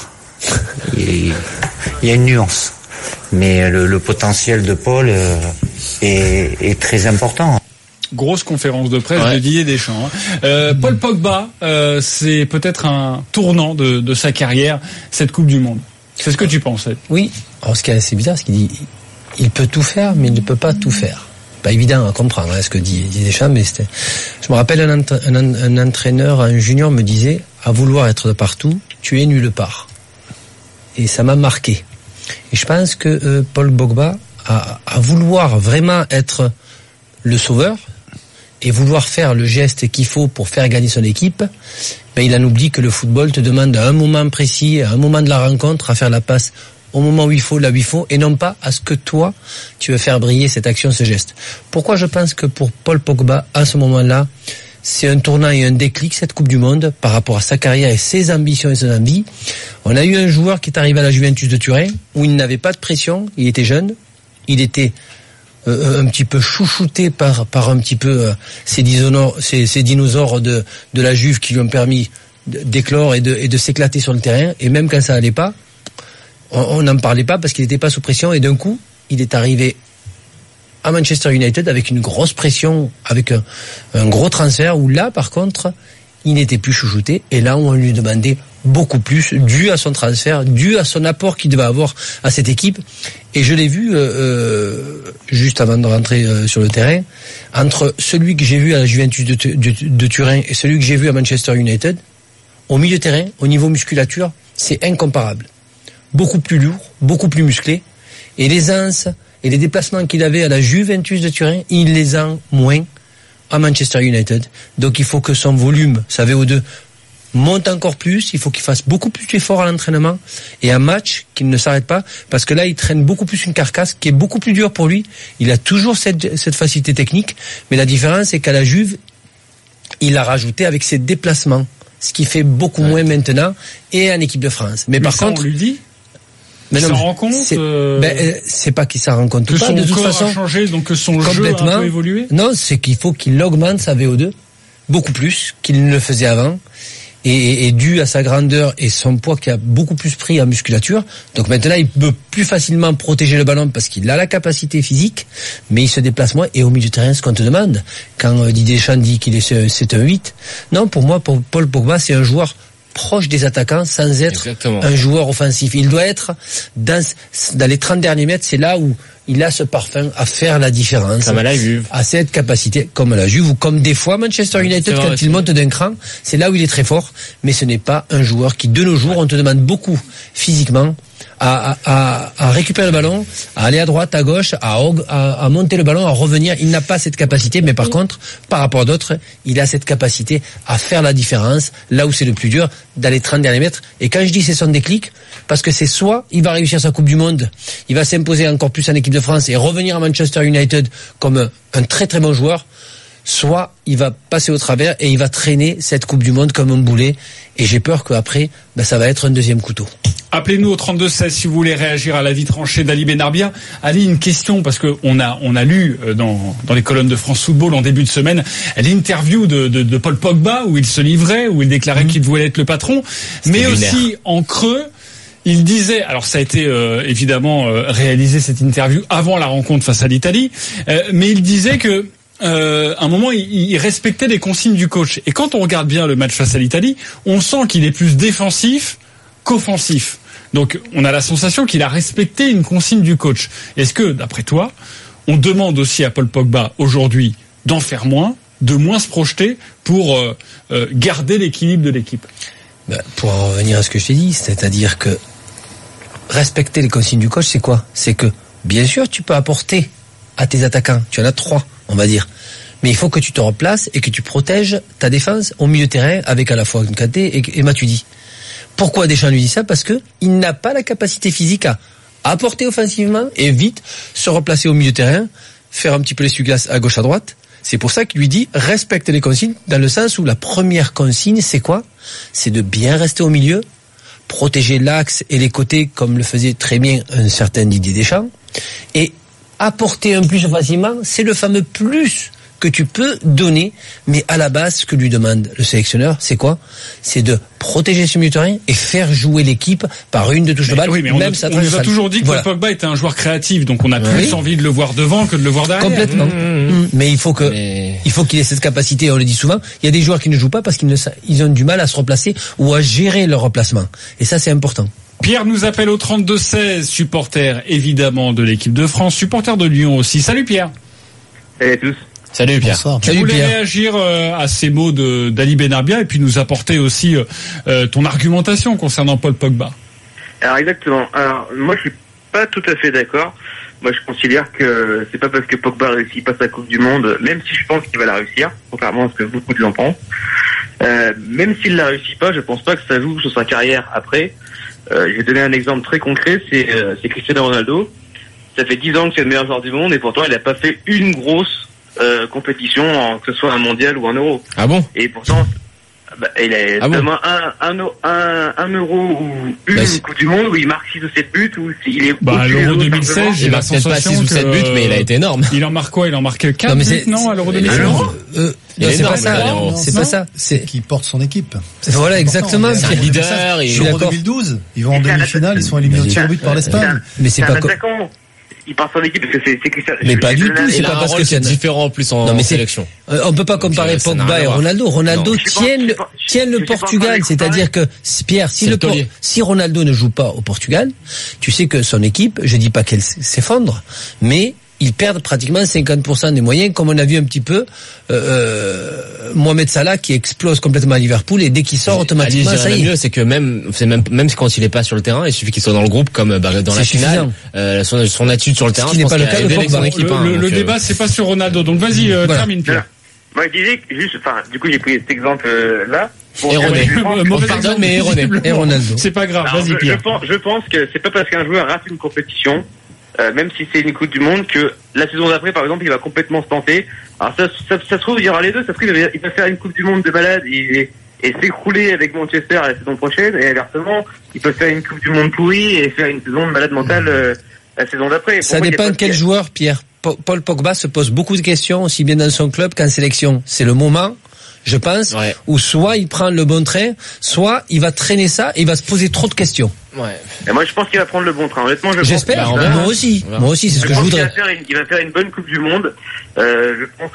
Il y a une nuance, mais le, le potentiel de Paul euh, est, est très important. Grosse conférence de presse ouais. de Didier Deschamps. Euh, Paul Pogba, euh, c'est peut-être un tournant de, de sa carrière, cette Coupe du Monde. C'est ce que tu penses? Oui. Alors ce qui est assez bizarre, c'est qu'il dit il peut tout faire, mais il ne peut pas tout faire. Pas évident à comprendre hein, ce que dit, dit Deschamps, mais c'était. Je me rappelle un, un, un entraîneur, un junior me disait à vouloir être de partout, tu es nulle part. Et ça m'a marqué. Et je pense que euh, Paul Pogba, à, à vouloir vraiment être le sauveur et vouloir faire le geste qu'il faut pour faire gagner son équipe, ben il en oublie que le football te demande à un moment précis, à un moment de la rencontre, à faire la passe au moment où il faut, là où il faut, et non pas à ce que toi, tu veux faire briller cette action, ce geste. Pourquoi je pense que pour Paul Pogba, à ce moment-là, c'est un tournant et un déclic, cette Coupe du Monde, par rapport à sa carrière et ses ambitions et ses envies. On a eu un joueur qui est arrivé à la Juventus de Turin, où il n'avait pas de pression, il était jeune, il était euh, un petit peu chouchouté par, par un petit peu euh, ces, dinosaures, ces, ces dinosaures de, de la Juve qui lui ont permis d'éclore et de, et de s'éclater sur le terrain, et même quand ça allait pas, on n'en parlait pas parce qu'il n'était pas sous pression, et d'un coup, il est arrivé à Manchester United avec une grosse pression, avec un, un gros transfert où là, par contre, il n'était plus chouchouté. Et là, on lui demandait beaucoup plus, dû à son transfert, dû à son apport qu'il devait avoir à cette équipe. Et je l'ai vu, euh, juste avant de rentrer euh, sur le terrain, entre celui que j'ai vu à la Juventus de, de, de Turin et celui que j'ai vu à Manchester United, au milieu de terrain, au niveau musculature, c'est incomparable. Beaucoup plus lourd, beaucoup plus musclé. Et l'aisance et les déplacements qu'il avait à la Juventus de Turin, il les a moins à Manchester United. Donc il faut que son volume, sa V O deux, monte encore plus. Il faut qu'il fasse beaucoup plus d'efforts à l'entraînement et un match qu'il ne s'arrête pas, parce que là il traîne beaucoup plus une carcasse qui est beaucoup plus dure pour lui. Il a toujours cette, cette facilité technique, mais la différence c'est qu'à la Juve, il a rajouté avec ses déplacements, ce qui fait beaucoup ouais. moins maintenant, et en équipe de France. Mais, mais par ça, contre, on lui dit. Mais il non, s'en rend compte. C'est, euh... ben, c'est pas qu'il s'en rend compte que pas. Son De toute corps façon, a changé, donc que son jeu a un peu évolué. Non, c'est qu'il faut qu'il augmente sa V O deux beaucoup plus qu'il ne le faisait avant, et, et, et dû à sa grandeur et son poids qui a beaucoup plus pris en musculature. Donc maintenant, il peut plus facilement protéger le ballon parce qu'il a la capacité physique, mais il se déplace moins. Et au milieu de terrain, ce qu'on te demande, quand Didier Deschamps dit qu'il est c'est un huit, non, pour moi, pour Paul Pogba, c'est un joueur proche des attaquants sans être Exactement. un joueur offensif. Il doit être dans, dans les trente derniers mètres, c'est là où il a ce parfum à faire la différence. Comme à la Juve. À cette capacité, comme à la Juve, ou comme des fois Manchester United, vrai, quand il monte d'un cran, c'est là où il est très fort, mais ce n'est pas un joueur qui, de nos jours, on te demande beaucoup physiquement, à, à, à récupérer le ballon, à aller à droite, à gauche, à, à, à monter le ballon, à revenir. Il n'a pas cette capacité, mais par contre, par rapport à d'autres, il a cette capacité à faire la différence, là où c'est le plus dur, dans les trente derniers mètres. Et quand je dis c'est son déclic, parce que c'est soit il va réussir sa Coupe du Monde, il va s'imposer encore plus en équipe de France et revenir à Manchester United comme un très très bon joueur, soit il va passer au travers et il va traîner cette Coupe du Monde comme un boulet. Et j'ai peur qu'après, ben, ça va être un deuxième couteau. Appelez-nous au trente-deux seize si vous voulez réagir à l'avis tranché d'Ali Benarbia. Ali, une question, parce que on a on a lu dans dans les colonnes de France Football en début de semaine l'interview de de, de Paul Pogba où il se livrait, où il déclarait mmh. qu'il voulait être le patron, C'était mais lunaire. Aussi en creux. Il disait, alors ça a été euh, évidemment euh, réalisé cette interview avant la rencontre face à l'Italie, euh, mais il disait que Euh, à un moment, il, il respectait les consignes du coach. Et quand on regarde bien le match face à l'Italie, on sent qu'il est plus défensif qu'offensif. Donc, on a la sensation qu'il a respecté une consigne du coach. Est-ce que, d'après toi, on demande aussi à Paul Pogba aujourd'hui d'en faire moins, de moins se projeter pour euh, euh, garder l'équilibre de l'équipe? Ben, pour en revenir à ce que je t'ai dit, c'est-à-dire que respecter les consignes du coach, c'est quoi? C'est que, bien sûr, tu peux apporter à tes attaquants. Tu en as trois, on va dire. Mais il faut que tu te replaces et que tu protèges ta défense au milieu de terrain avec à la fois Kanté et, et Matuidi. Pourquoi Deschamps lui dit ça? Parce que il n'a pas la capacité physique à apporter offensivement et vite se replacer au milieu de terrain, faire un petit peu l'essuie-glace à gauche à droite. C'est pour ça qu'il lui dit respecte les consignes, dans le sens où la première consigne, c'est quoi? C'est de bien rester au milieu, protéger l'axe et les côtés comme le faisait très bien un certain Didier Deschamps, et apporter un plus facilement, c'est le fameux plus que tu peux donner, mais à la base, ce que lui demande le sélectionneur, c'est quoi? C'est de protéger ce milieu de terrain et faire jouer l'équipe par une de touches de balle. Oui, mais on, même a, on nous a toujours dit que voilà. Pogba était un joueur créatif, donc on a plus oui. envie de le voir devant que de le voir derrière. Complètement. Mmh, mmh. Mais il faut que, mais... il faut qu'il ait cette capacité. On le dit souvent. Il y a des joueurs qui ne jouent pas parce qu'ils ne, ils ont du mal à se replacer ou à gérer leur replacement. Et ça, c'est important. Pierre nous appelle au trente-deux seize, supporter évidemment de l'équipe de France, supporter de Lyon aussi. Salut Pierre. Salut à tous. Salut Pierre. Bonsoir. Tu Salut voulais Pierre. réagir euh, à ces mots de d'Ali Benarbia et puis nous apporter aussi euh, ton argumentation concernant Paul Pogba. Alors exactement. Alors moi je suis pas tout à fait d'accord. Moi je considère que c'est pas parce que Pogba réussit pas sa Coupe du Monde, même si je pense qu'il va la réussir, contrairement à ce que beaucoup de gens pensent. Euh, même s'il la réussit pas, je pense pas que ça joue sur sa carrière après. Euh, je vais donner un exemple très concret, c'est euh, c'est Cristiano Ronaldo. Ça fait dix ans que c'est le meilleur joueur du monde et pourtant il n'a pas fait une grosse euh, compétition, en, que ce soit un mondial ou un euro. Ah bon? Et pourtant, bah, il a ah seulement bon un, un, un, un euro ou une bah, Coupe du Monde où il marque six ou sept buts, où il est bah, à l'Euro deux mille seize, j'ai la sensation pas six ou sept buts, mais il a été énorme. Il en marque quoi? Il en marque quatre non, buts, non, à l'Euro deux mille seize? Euh, non, c'est pas ça. Non, c'est pas ça. C'est qui porte son équipe. Voilà, exactement. C'est un leader. L'Euro deux mille douze, ils vont en demi-finale, ils sont éliminés au tir au but par l'Espagne. Mais c'est pas attaquant. il part son équipe parce que c'est, c'est Cristiano. Mais pas du tout, c'est pas parce que c'est différent en plus en, non, mais en c'est... sélection. Euh, on peut pas comparer Donc, Pogba et Ronaldo. Ronaldo non. tient le, tient le Portugal, c'est-à-dire que, Pierre, si c'est le, le si Ronaldo ne joue pas au Portugal, tu sais que son équipe, je dis pas qu'elle s'effondre, mais ils perdent pratiquement cinquante pour cent des moyens, comme on a vu un petit peu euh, Mohamed Salah qui explose complètement à Liverpool et dès qu'il sort automatiquement Ali, ça y est. mieux, c'est que même, c'est même, même quand il est pas sur le terrain, il suffit qu'il soit dans le groupe comme bah, dans c'est la finale. Euh, son, son attitude sur le terrain, ce qui n'est pas le cas de Pogba. Le, hein, le, donc, le euh... débat c'est pas sur Ronaldo, donc vas-y euh, voilà. termine Pierre. Moi je disais juste, enfin du coup j'ai pris cet exemple euh, là. Bon, erroné. On pardonne mais erroné. Et Ronaldo. C'est pas grave, alors, vas-y je, Pierre. Je pense, je pense que c'est pas parce qu'un joueur rate une compétition. Euh, même si c'est une Coupe du Monde, que la saison d'après, par exemple, il va complètement se tenter. Alors ça, ça, ça se trouve, il y aura les deux. Ça se trouve, il va faire une Coupe du Monde de malade et, et s'écrouler avec Manchester la saison prochaine. Et inversement, il peut faire une Coupe du Monde pourrie et faire une saison de malade mentale euh, la saison d'après. Pour ça moi, dépend de quel joueur, Pierre. Paul Pogba se pose beaucoup de questions, aussi bien dans son club qu'en sélection. C'est le moment, je pense, ouais. où soit il prend le bon train, soit il va traîner ça et il va se poser trop de questions. Ouais. Et moi, je pense qu'il va prendre le bon train. Honnêtement, je j'espère. Pense bah, moi aussi. Moi aussi, c'est ce que je voudrais. Il va faire une, il va faire une bonne Coupe du Monde. Euh, je pense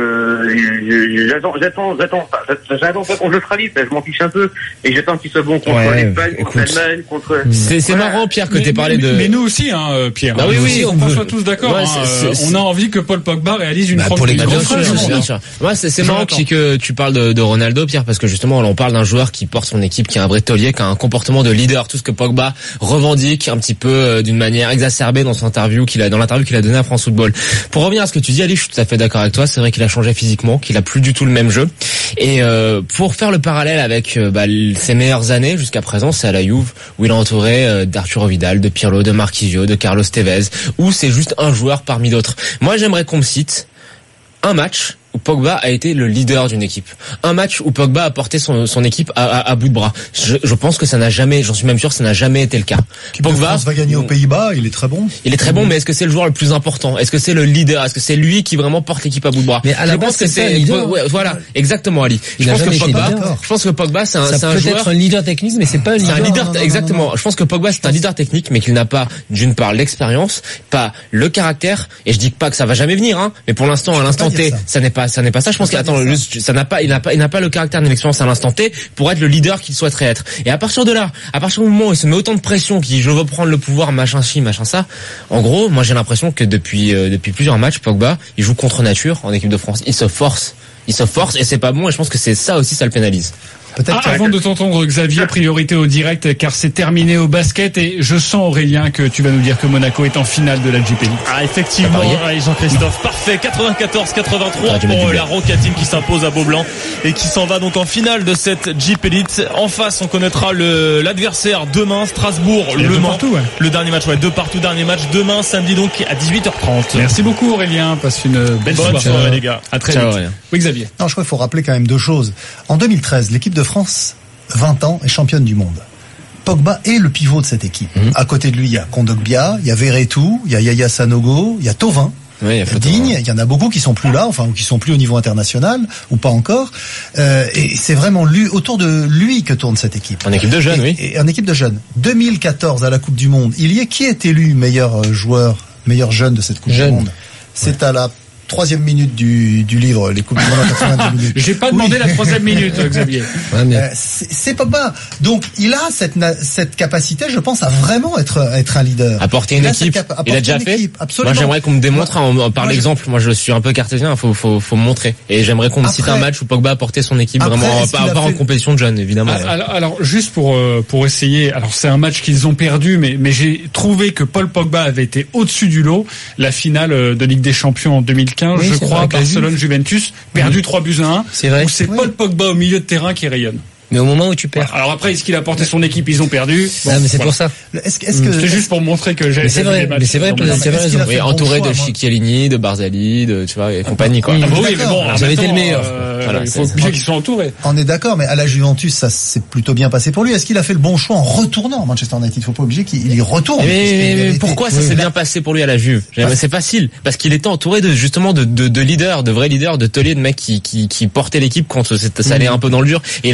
que j'attends, j'attends, j'attends, j'attends pas qu'on le fera vite. Je m'en fiche un peu. Et j'attends qu'il soit bon contre ouais, l'Espagne, contre l'Allemagne, contre. C'est, c'est voilà. marrant, Pierre, que t'aies parlé de. Mais nous aussi, hein, Pierre. Bah oui, oui, on, on soit tous d'accord. Ouais, hein, c'est, c'est, on a envie que Paul Pogba réalise une bah, grande pour les grande phrase. Bien sûr. Moi, c'est, c'est marrant que tu parles de, de Ronaldo, Pierre, parce que justement, on parle d'un joueur qui porte son équipe, qui est un vrai taulier, qui a un comportement de leader, tout ce que Pogba revendique un petit peu euh, d'une manière exacerbée dans son interview qu'il a dans l'interview qu'il a donnée à France Football. Pour revenir à ce que tu dis, Ali, je suis tout à fait d'accord avec toi. C'est vrai qu'il a changé physiquement, qu'il a plus du tout le même jeu. Et euh, pour faire le parallèle avec euh, bah, ses meilleures années jusqu'à présent, c'est à la Juve où il est entouré euh, d'Arturo Vidal, de Pirlo, de Marquisio, de Carlos Tevez, où c'est juste un joueur parmi d'autres. Moi, j'aimerais qu'on me cite un match où Pogba a été le leader d'une équipe. Un match où Pogba a porté son, son équipe à, à, à bout de bras. Je, je pense que ça n'a jamais, j'en suis même sûr, ça n'a jamais été le cas. Pogba va gagner aux Pays-Bas, il est très bon. Il est très bon, mais est-ce que c'est le joueur le plus important? Est-ce que c'est le leader? Est-ce que c'est lui qui vraiment porte l'équipe à bout de bras? Mais à la je base, pense que c'est, c'est, leader. Ouais, voilà, exactement, Ali. Il je pense que Pogba, leader. je pense que Pogba, c'est un, ça c'est un peut joueur. être un leader technique, mais c'est pas un leader. C'est un leader, non, non, exactement. non, non. Je pense que Pogba, c'est un leader technique, mais qu'il n'a pas, d'une part, l'expérience, pas le caractère, et je dis pas que ça va jamais venir, hein, mais pour l'instant, à l'instant T, ça. ça n'est pas, ça n'est pas ça. Je pense qu'il attends, juste, ça n'a pas, il n'a pas, il n'a pas le caractère ni l'expérience à l'instant T pour être le leader qu'il souhaiterait être. Et à partir de là, à partir du moment où il se met autant de pression, qu'il dit je veux prendre le pouvoir, machin ci, machin ça, en gros, moi j'ai l'impression que depuis, euh, depuis plusieurs matchs, Pogba, il joue contre nature en équipe de France. Il se force. Il se force et c'est pas bon et je pense que c'est ça aussi, ça le pénalise. Ah, avant de t'entendre Xavier, priorité au direct car c'est terminé au basket et je sens Aurélien que tu vas nous dire que Monaco est en finale de la G P League. Ah effectivement, allez Jean-Christophe, parfait, quatre-vingt-quatorze quatre-vingt-trois ah, pour la Roca Team qui s'impose à Beaublanc et qui s'en va donc en finale de cette G P Elite. En face, on connaîtra le l'adversaire demain, Strasbourg, Le Mans. Partout, ouais. Le dernier match, ouais, deux partout, dernier match demain, samedi donc à dix-huit heures trente. Merci beaucoup Aurélien, passe une belle Bonne soirée, soirée les gars. À très Ciao, vite. Aurélien. Oui Xavier. Non, je crois qu'il faut rappeler quand même deux choses. En deux mille treize, l'équipe de France, vingt ans, est championne du monde. Pogba est le pivot de cette équipe. Mmh. À côté de lui, il y a Kondogbia, il y a Verretou, il y a Yaya Sanogo, il y a Thauvin. Oui, il y a Digne, il y en a beaucoup qui sont plus là, enfin, ou qui sont plus au niveau international, ou pas encore. Euh, et c'est vraiment lui, autour de lui que tourne cette équipe. En équipe de jeunes, et, oui. Et en équipe de jeunes. deux mille quatorze à la Coupe du Monde, il y est qui est élu meilleur joueur, meilleur jeune de cette Coupe jeune. du Monde? C'est ouais. à la troisième minute du, du livre, les coupes du monde en quatre-vingt-dix minutes. J'ai pas demandé oui. la troisième minute, Xavier. Ouais, mais... euh, c'est, c'est pas bas. Donc, il a cette, cette capacité, je pense, à vraiment être, être un leader. Apporter une il équipe. Capa- il a déjà fait. Équipe, absolument. Moi, j'aimerais qu'on me démontre moi, par moi, l'exemple. Je... Moi, je suis un peu cartésien. Faut, faut, faut me montrer. Et j'aimerais qu'on me cite un match où Pogba a porté son équipe après, vraiment, pas, pas en fait... compétition de jeunes, évidemment. Alors, alors, alors juste pour, pour essayer. Alors, c'est un match qu'ils ont perdu, mais, mais j'ai trouvé que Paul Pogba avait été au-dessus du lot. La finale de Ligue des Champions en deux mille quinze, oui, je crois. Barcelone-Juventus, perdu trois buts à un, c'est vrai. où c'est oui. Paul Pogba au milieu de terrain qui rayonne. Mais au moment où tu perds. Alors après, est-ce qu'il a porté son équipe, ils ont perdu. Bon, non, mais c'est voilà. pour ça. Est-ce, est-ce que c'est juste pour montrer que j'ai. Mais c'est vrai. Mais c'est vrai. Tu avais raison. Oui, entouré de Chiellini, de Barzali, de tu vois et compagnie quoi. Ah bah oui, mais bon, ça avait été le meilleur. Euh, voilà, il faut bien qu'ils soient entourés. On est d'accord, mais à la Juventus, ça s'est plutôt bien passé pour lui. Est-ce qu'il a fait le bon choix en retournant à Manchester United? Il faut pas obliger qu'il y retourne. Mais, mais, mais, mais pourquoi ça s'est bien passé pour lui à la Juve? C'est facile, parce qu'il était entouré de justement de de, de leaders, de vrais leaders, de tauliers, de mecs qui qui qui portaient l'équipe quand ça allait un peu dans le dur. Et il avait pas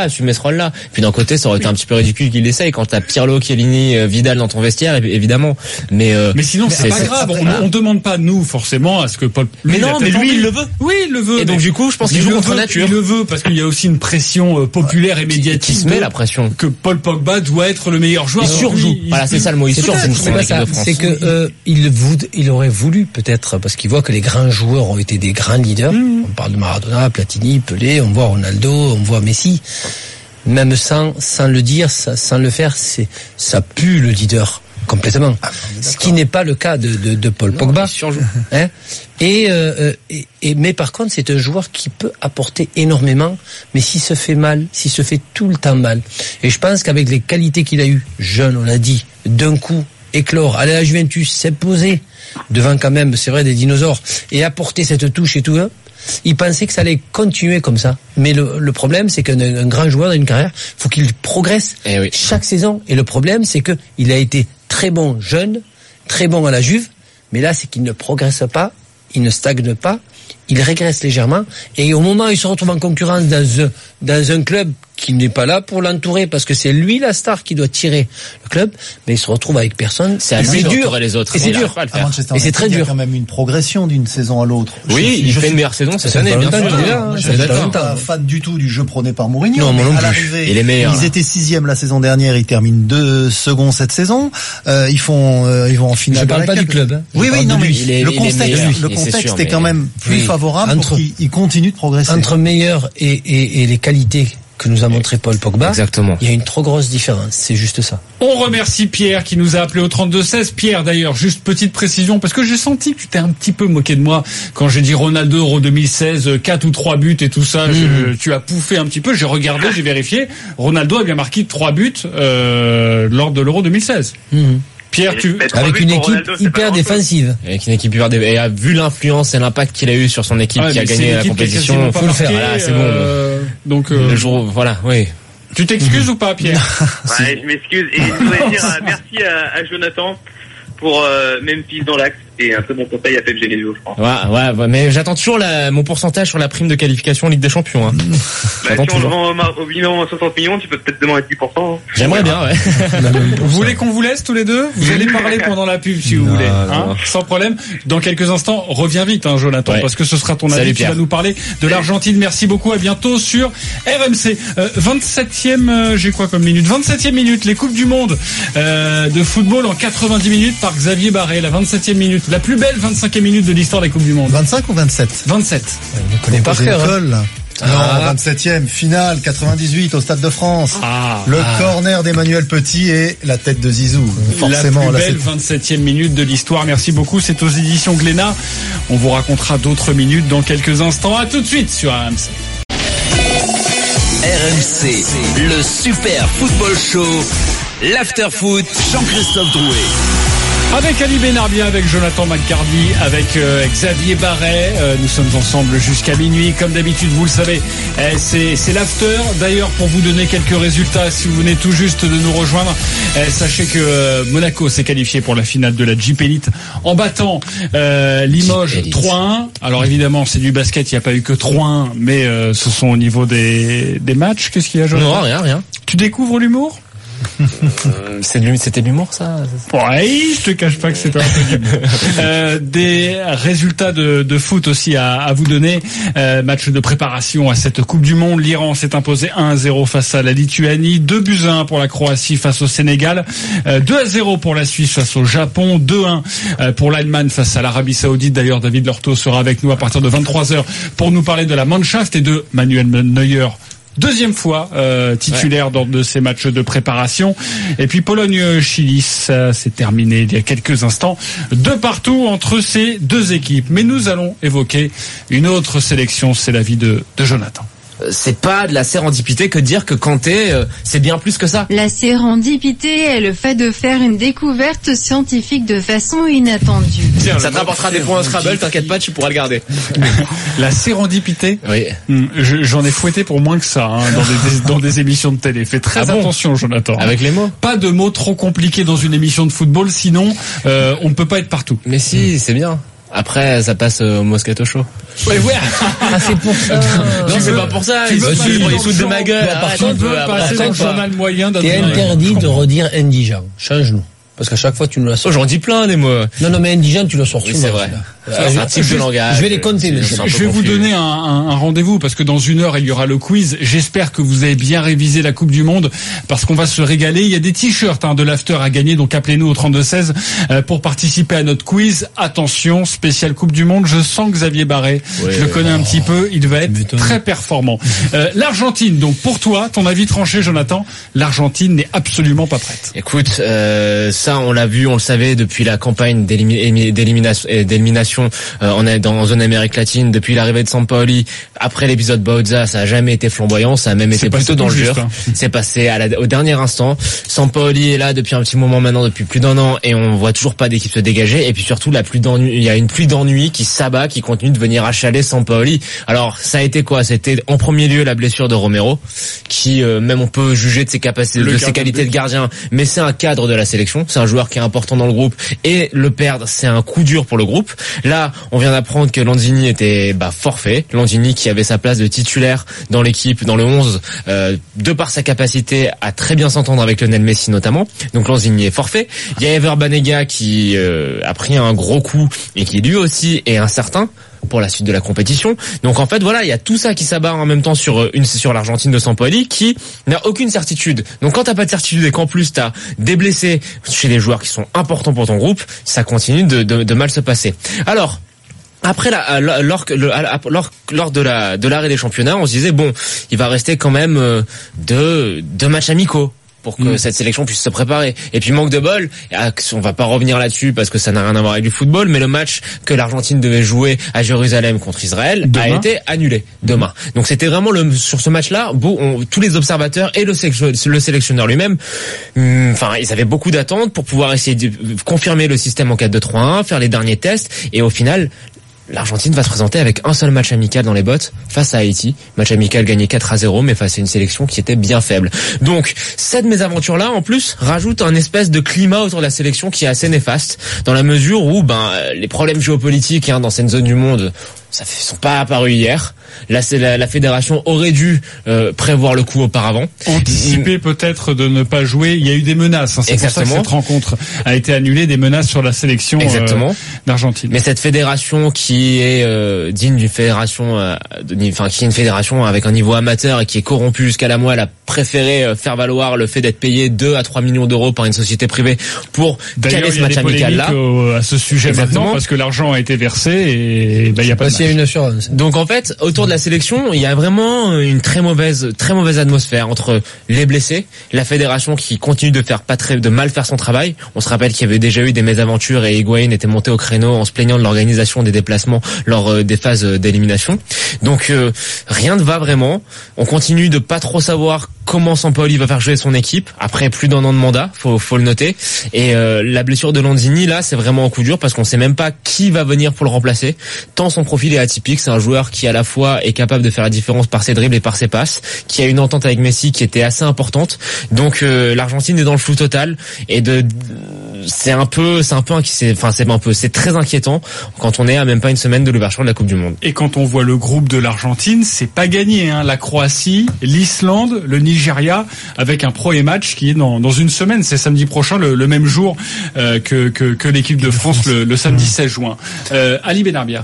assumer ce rôle-là. Puis d'un côté, ça aurait été un petit peu ridicule qu'il essaye quand t'as Pirlo, Chiellini, Vidal dans ton vestiaire, évidemment. Mais euh, mais sinon, c'est, c'est pas c'est, grave. C'est, on, on demande pas nous forcément à ce que Paul. Mais non, mais lui, il le veut. Oui, il le veut. Et donc du coup, je pense qu'il joue contre nature. Il le veut parce qu'il y a aussi une pression populaire et médiatique qui se met la pression que Paul Pogba doit être le meilleur joueur. Il surjoue. Voilà, c'est ça le mot. Il surjoue. C'est pas ça. C'est que euh, il voud, il aurait voulu peut-être parce qu'il voit que les grands joueurs ont été des grands leaders. Mmh. On parle de Maradona, Platini, Pelé, on voit Ronaldo, on voit Messi. Même sans sans le dire, sans le faire, c'est ça pue le leader complètement. Ah, ce qui n'est pas le cas de de, de Paul non, Pogba. Hein et, euh, et et mais par contre, c'est un joueur qui peut apporter énormément, mais s'il se fait mal, s'il se fait tout le temps mal. Et je pense qu'avec les qualités qu'il a eues, jeune, on l'a dit, d'un coup éclore, aller à la Juventus, s'imposer devant quand même, c'est vrai, des dinosaures, et apporter cette touche et tout, hein, il pensait que ça allait continuer comme ça. Mais le, le problème, c'est qu'un un grand joueur dans une carrière, faut qu'il progresse eh oui. chaque saison. Et le problème, c'est que il a été très bon jeune, très bon à la Juve, mais là, c'est qu'il ne progresse pas, il ne stagne pas, il régresse légèrement, et au moment où il se retrouve en concurrence dans un, dans un club qui n'est pas là pour l'entourer, parce que c'est lui la star qui doit tirer le club, mais il se retrouve avec personne. C'est à lui d'entourer les autres. Et c'est dur. Et c'est très dur. Il y a quand même une progression d'une saison à l'autre. Oui, il fait une meilleure saison cette année, bien sûr. Je ne suis pas fan du tout du jeu prôné par Mourinho. Non, mais à l'arrivée, il est meilleur. Ils étaient sixième la saison dernière, ils terminent deux seconds cette saison. Euh, ils font, euh, ils vont en finale. Je parle pas du club. Hein. Oui, oui, non, mais est, le contexte, le contexte est quand même plus oui. favorable entre, pour qu'il continue de progresser. Entre meilleur et, et, et les qualités que nous a montré Paul Pogba. Exactement. Il y a une trop grosse différence, c'est juste ça. On remercie Pierre qui nous a appelé au trente-deux seize. Pierre, d'ailleurs, juste petite précision, parce que j'ai senti que tu t'es un petit peu moqué de moi quand j'ai dit Ronaldo Euro deux mille seize, quatre ou trois buts et tout ça. Mmh. Je, tu as pouffé un petit peu, j'ai regardé, j'ai vérifié. Ronaldo a bien marqué trois buts euh, lors de l'Euro deux mille seize. Mmh. Pierre, tu avec une équipe Ronaldo, hyper défensive. Avec une équipe hyper défensive. Et a vu l'influence et l'impact qu'il a eu sur son équipe ah, qui a gagné la compétition. Faut le faire. Voilà, c'est euh, bon. Donc euh, le jour, voilà, oui. Tu t'excuses ou pas, Pierre? Ouais, je m'excuse. Et je voudrais dire euh, merci à, à Jonathan pour euh, Memphis dans l'axe et un très bon conseil à Pep Genesio, je pense. Ouais, ouais, ouais, mais j'attends toujours la, mon pourcentage sur la prime de qualification en Ligue des Champions. Hein. Bah, si on le vend au minimum à soixante millions, tu peux peut-être demander dix pour cent. Hein. J'aimerais bien, ouais. Vous voulez qu'on vous laisse tous les deux? Vous allez parler pendant la pub si vous non, voulez, hein, sans problème. Dans quelques instants, reviens vite, hein, Jonathan, ouais. parce que ce sera ton avis. Tu vas nous parler de l'Argentine. Merci beaucoup, à bientôt sur R M C. Euh, vingt-septième, euh, j'ai quoi comme minute? vingt-septième minute, les Coupes du Monde euh, de football en quatre-vingt-dix minutes par Xavier Barré. La vingt-septième minute, la plus belle vingt-cinquième minute de l'histoire des Coupes du Monde. vingt-cinq ou vingt-sept? vingt-sept. Ouais, on connaît pas cœur. Ah. Non, vingt-septième, finale, quatre-vingt-dix-huit au Stade de France. Ah. Le ah. corner d'Emmanuel Petit et la tête de Zizou. Forcément, la plus belle vingt-septième minute de l'histoire. Merci beaucoup. C'est aux éditions Glénat. On vous racontera d'autres minutes dans quelques instants. À tout de suite sur R M C. R M C, le Super Football Show. L'Afterfoot, Jean-Christophe Drouet. Avec Ali Benarbia, avec Jonathan McCarthy, avec euh, Xavier Barret, euh, nous sommes ensemble jusqu'à minuit. Comme d'habitude, vous le savez, euh, c'est, c'est l'after. D'ailleurs, pour vous donner quelques résultats, si vous venez tout juste de nous rejoindre, euh, sachez que euh, Monaco s'est qualifié pour la finale de la Jeep Elite en battant euh, Limoges trois un. Alors évidemment, c'est du basket, il n'y a pas eu que trois un, mais euh, ce sont au niveau des, des matchs. Qu'est-ce qu'il y a, Jonathan? Non, rien, rien. Tu découvres l'humour? euh, c'est de, c'était de l'humour, ça? Ouais, je te cache pas que c'était un peu d'humour. euh, des résultats de, de foot aussi à, à vous donner. Euh, match de préparation à cette Coupe du Monde. L'Iran s'est imposé un à zéro face à la Lituanie. deux buts à un pour la Croatie face au Sénégal. Euh, deux à zéro pour la Suisse face au Japon. deux à un pour l'Allemagne face à l'Arabie Saoudite. D'ailleurs, David Lorto sera avec nous à partir de vingt-trois heures pour nous parler de la Mannschaft et de Manuel Neuer. Deuxième fois euh, titulaire ouais. dans de ces matchs de préparation. Et puis Pologne-Chili, ça s'est terminé il y a quelques instants. De partout entre ces deux équipes. Mais nous allons évoquer une autre sélection, c'est l'avis de, de Jonathan. C'est pas de la sérendipité que de dire que Kanté, euh, c'est bien plus que ça. La sérendipité est le fait de faire une découverte scientifique de façon inattendue. Tiens, ça te rapportera des points au Scrabble, t'inquiète pas, tu pourras le garder. La sérendipité, oui. Je, j'en ai fouetté pour moins que ça hein, dans, des, dans des émissions de télé. Fais très ah attention, bon Jonathan. Avec les mots. Pas de mots trop compliqués dans une émission de football, sinon euh, on ne peut pas être partout. Mais si, c'est bien. Après, ça passe au Moscato Show. Ouais, ouais. Ah, c'est pour ça. Non, c'est pas pour ça. Ils se foutent de ma gueule. Tu veux passer dans le journal moyen. T'es interdit de redire indigent. Change-nous. Parce qu'à chaque fois, tu nous la sors. Oh, j'en dis plein, des mots. Non, non, mais indigent, tu le sors souvent. Oui, c'est vrai. C'est un type de langage. Je vais les compter, mais je vais vous donner un, un, un rendez-vous parce que dans une heure, il y aura le quiz. J'espère que vous avez bien révisé la Coupe du Monde parce qu'on va se régaler. Il y a des t-shirts hein, de l'after à gagner, donc appelez-nous au trente-deux seize euh, pour participer à notre quiz. Attention, spécial Coupe du Monde. Je sens Xavier Barré. Ouais, je le connais oh, un petit peu. Il va être très performant. Euh, L'Argentine, donc pour toi, ton avis tranché, Jonathan, l'Argentine n'est absolument pas prête. Écoute, euh, ça on l'a vu, on le savait depuis la campagne d'élimination, d'élimination euh, on est dans zone Amérique latine, depuis l'arrivée de Sampaoli, après l'épisode Bauzza, ça a jamais été flamboyant, ça a même été plutôt dans le dur. Hein. C'est passé à la, au dernier instant. Sampaoli est là depuis un petit moment maintenant, depuis plus d'un an, et on voit toujours pas d'équipe se dégager. Et puis surtout, la pluie d'ennui, il y a une pluie d'ennui qui s'abat, qui continue de venir achaler Sampaoli. Alors, ça a été quoi? C'était en premier lieu la blessure de Romero, qui euh, même on peut juger de ses capacités, le de ses qualités de gardien, mais c'est un cadre de la sélection, c'est un joueur qui est important dans le groupe, et le perdre, c'est un coup dur pour le groupe. Là, on vient d'apprendre que Lanzini était bah, forfait. Lanzini qui avait sa place de titulaire dans l'équipe, dans le onze, euh, de par sa capacité à très bien s'entendre avec Lionel Messi notamment. Donc Lanzini est forfait. Il y a Ever Banega qui euh, a pris un gros coup et qui lui aussi est incertain pour la suite de la compétition. Donc en fait voilà, il y a tout ça qui s'abat en même temps sur une sur l'Argentine de Sampaoli qui n'a aucune certitude. Donc quand t'as pas de certitude et qu'en plus t'as des blessés chez des joueurs qui sont importants pour ton groupe, ça continue de, de, de mal se passer. Alors après la, lors, lors, lors de la de l'arrêt des championnats, on se disait bon, il va rester quand même deux deux matchs amicaux pour que mmh. cette sélection puisse se préparer. Et puis manque de bol, on va pas revenir là-dessus parce que ça n'a rien à voir avec du football, mais le match que l'Argentine devait jouer à Jérusalem contre Israël demain. a été annulé demain. Mmh. Donc c'était vraiment le sur ce match-là, bon, on, tous les observateurs et le, le sélectionneur lui-même, enfin ils avaient beaucoup d'attentes pour pouvoir essayer de confirmer le système en quatre deux trois un, faire les derniers tests, et au final l'Argentine va se présenter avec un seul match amical dans les bottes face à Haïti. Match amical gagné quatre à zéro, mais face à une sélection qui était bien faible. Donc, cette mésaventure-là, en plus, rajoute un espèce de climat autour de la sélection qui est assez néfaste, dans la mesure où, ben, les problèmes géopolitiques, hein, dans cette zone du monde, ça fait, sont pas apparus hier. Là, c'est la, la fédération aurait dû euh, prévoir le coup auparavant. Anticiper peut-être de ne pas jouer. Il y a eu des menaces. Hein, c'est Exactement. pour ça que cette rencontre a été annulée. Des menaces sur la sélection euh, d'Argentine. Mais cette fédération qui est euh, digne d'une fédération, euh, enfin qui est une fédération avec un niveau amateur et qui est corrompue jusqu'à la moelle, a préféré euh, faire valoir le fait d'être payé deux à trois millions d'euros par une société privée pour caler ce match amical là. Au, à ce sujet Exactement. maintenant parce que l'argent a été versé et ben il y a pas. Il y a une assurance. Donc en fait, autour de la sélection, il y a vraiment une très mauvaise, très mauvaise atmosphère entre les blessés, la fédération qui continue de faire pas très, de mal faire son travail. On se rappelle qu'il y avait déjà eu des mésaventures et Higuaín était monté au créneau en se plaignant de l'organisation des déplacements lors des phases d'élimination. Donc euh, rien ne va vraiment. On continue de pas trop savoir comment Sampaoli va faire jouer son équipe après plus d'un an de mandat, faut faut le noter. Et euh, la blessure de Lanzini là, c'est vraiment un coup dur parce qu'on sait même pas qui va venir pour le remplacer. Tant son profil est atypique, c'est un joueur qui à la fois est capable de faire la différence par ses dribbles et par ses passes, qui a une entente avec Messi qui était assez importante. Donc euh, l'Argentine est dans le flou total et de c'est un peu c'est un peu c'est enfin c'est un peu c'est très inquiétant quand on est à même pas une semaine de l'ouverture de la Coupe du Monde. Et quand on voit le groupe de l'Argentine, c'est pas gagné hein, la Croatie, l'Islande, le Nigeria avec un premier match qui est dans dans une semaine, c'est samedi prochain le, le même jour euh, que que que l'équipe de France le, le samedi seize juin. Euh, Ali Benarbia.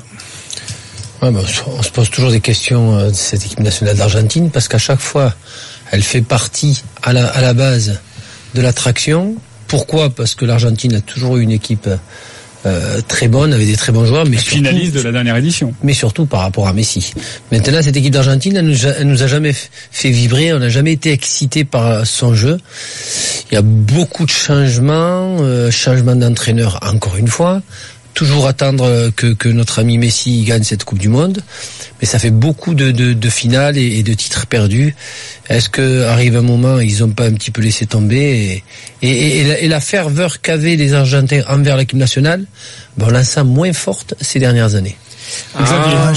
Ouais, bah, on se pose toujours des questions de cette équipe nationale d'Argentine parce qu'à chaque fois, elle fait partie à la, à la base de l'attraction. Pourquoi ? Parce que l'Argentine a toujours eu une équipe euh, très bonne, avec des très bons joueurs, mais surtout, finaliste de la dernière édition. Mais surtout par rapport à Messi. Maintenant, cette équipe d'Argentine, elle nous a, elle nous a jamais fait vibrer, on n'a jamais été excité par son jeu. Il y a beaucoup de changements, euh, changements d'entraîneur encore une fois. Toujours attendre que, que notre ami Messi gagne cette Coupe du Monde, mais ça fait beaucoup de, de, de finales et, et de titres perdus. Est-ce que arrive un moment ils ont pas un petit peu laissé tomber et, et, et, la, et la ferveur qu'avaient les Argentins envers l'équipe nationale, ben on la sent moins forte ces dernières années. Ah,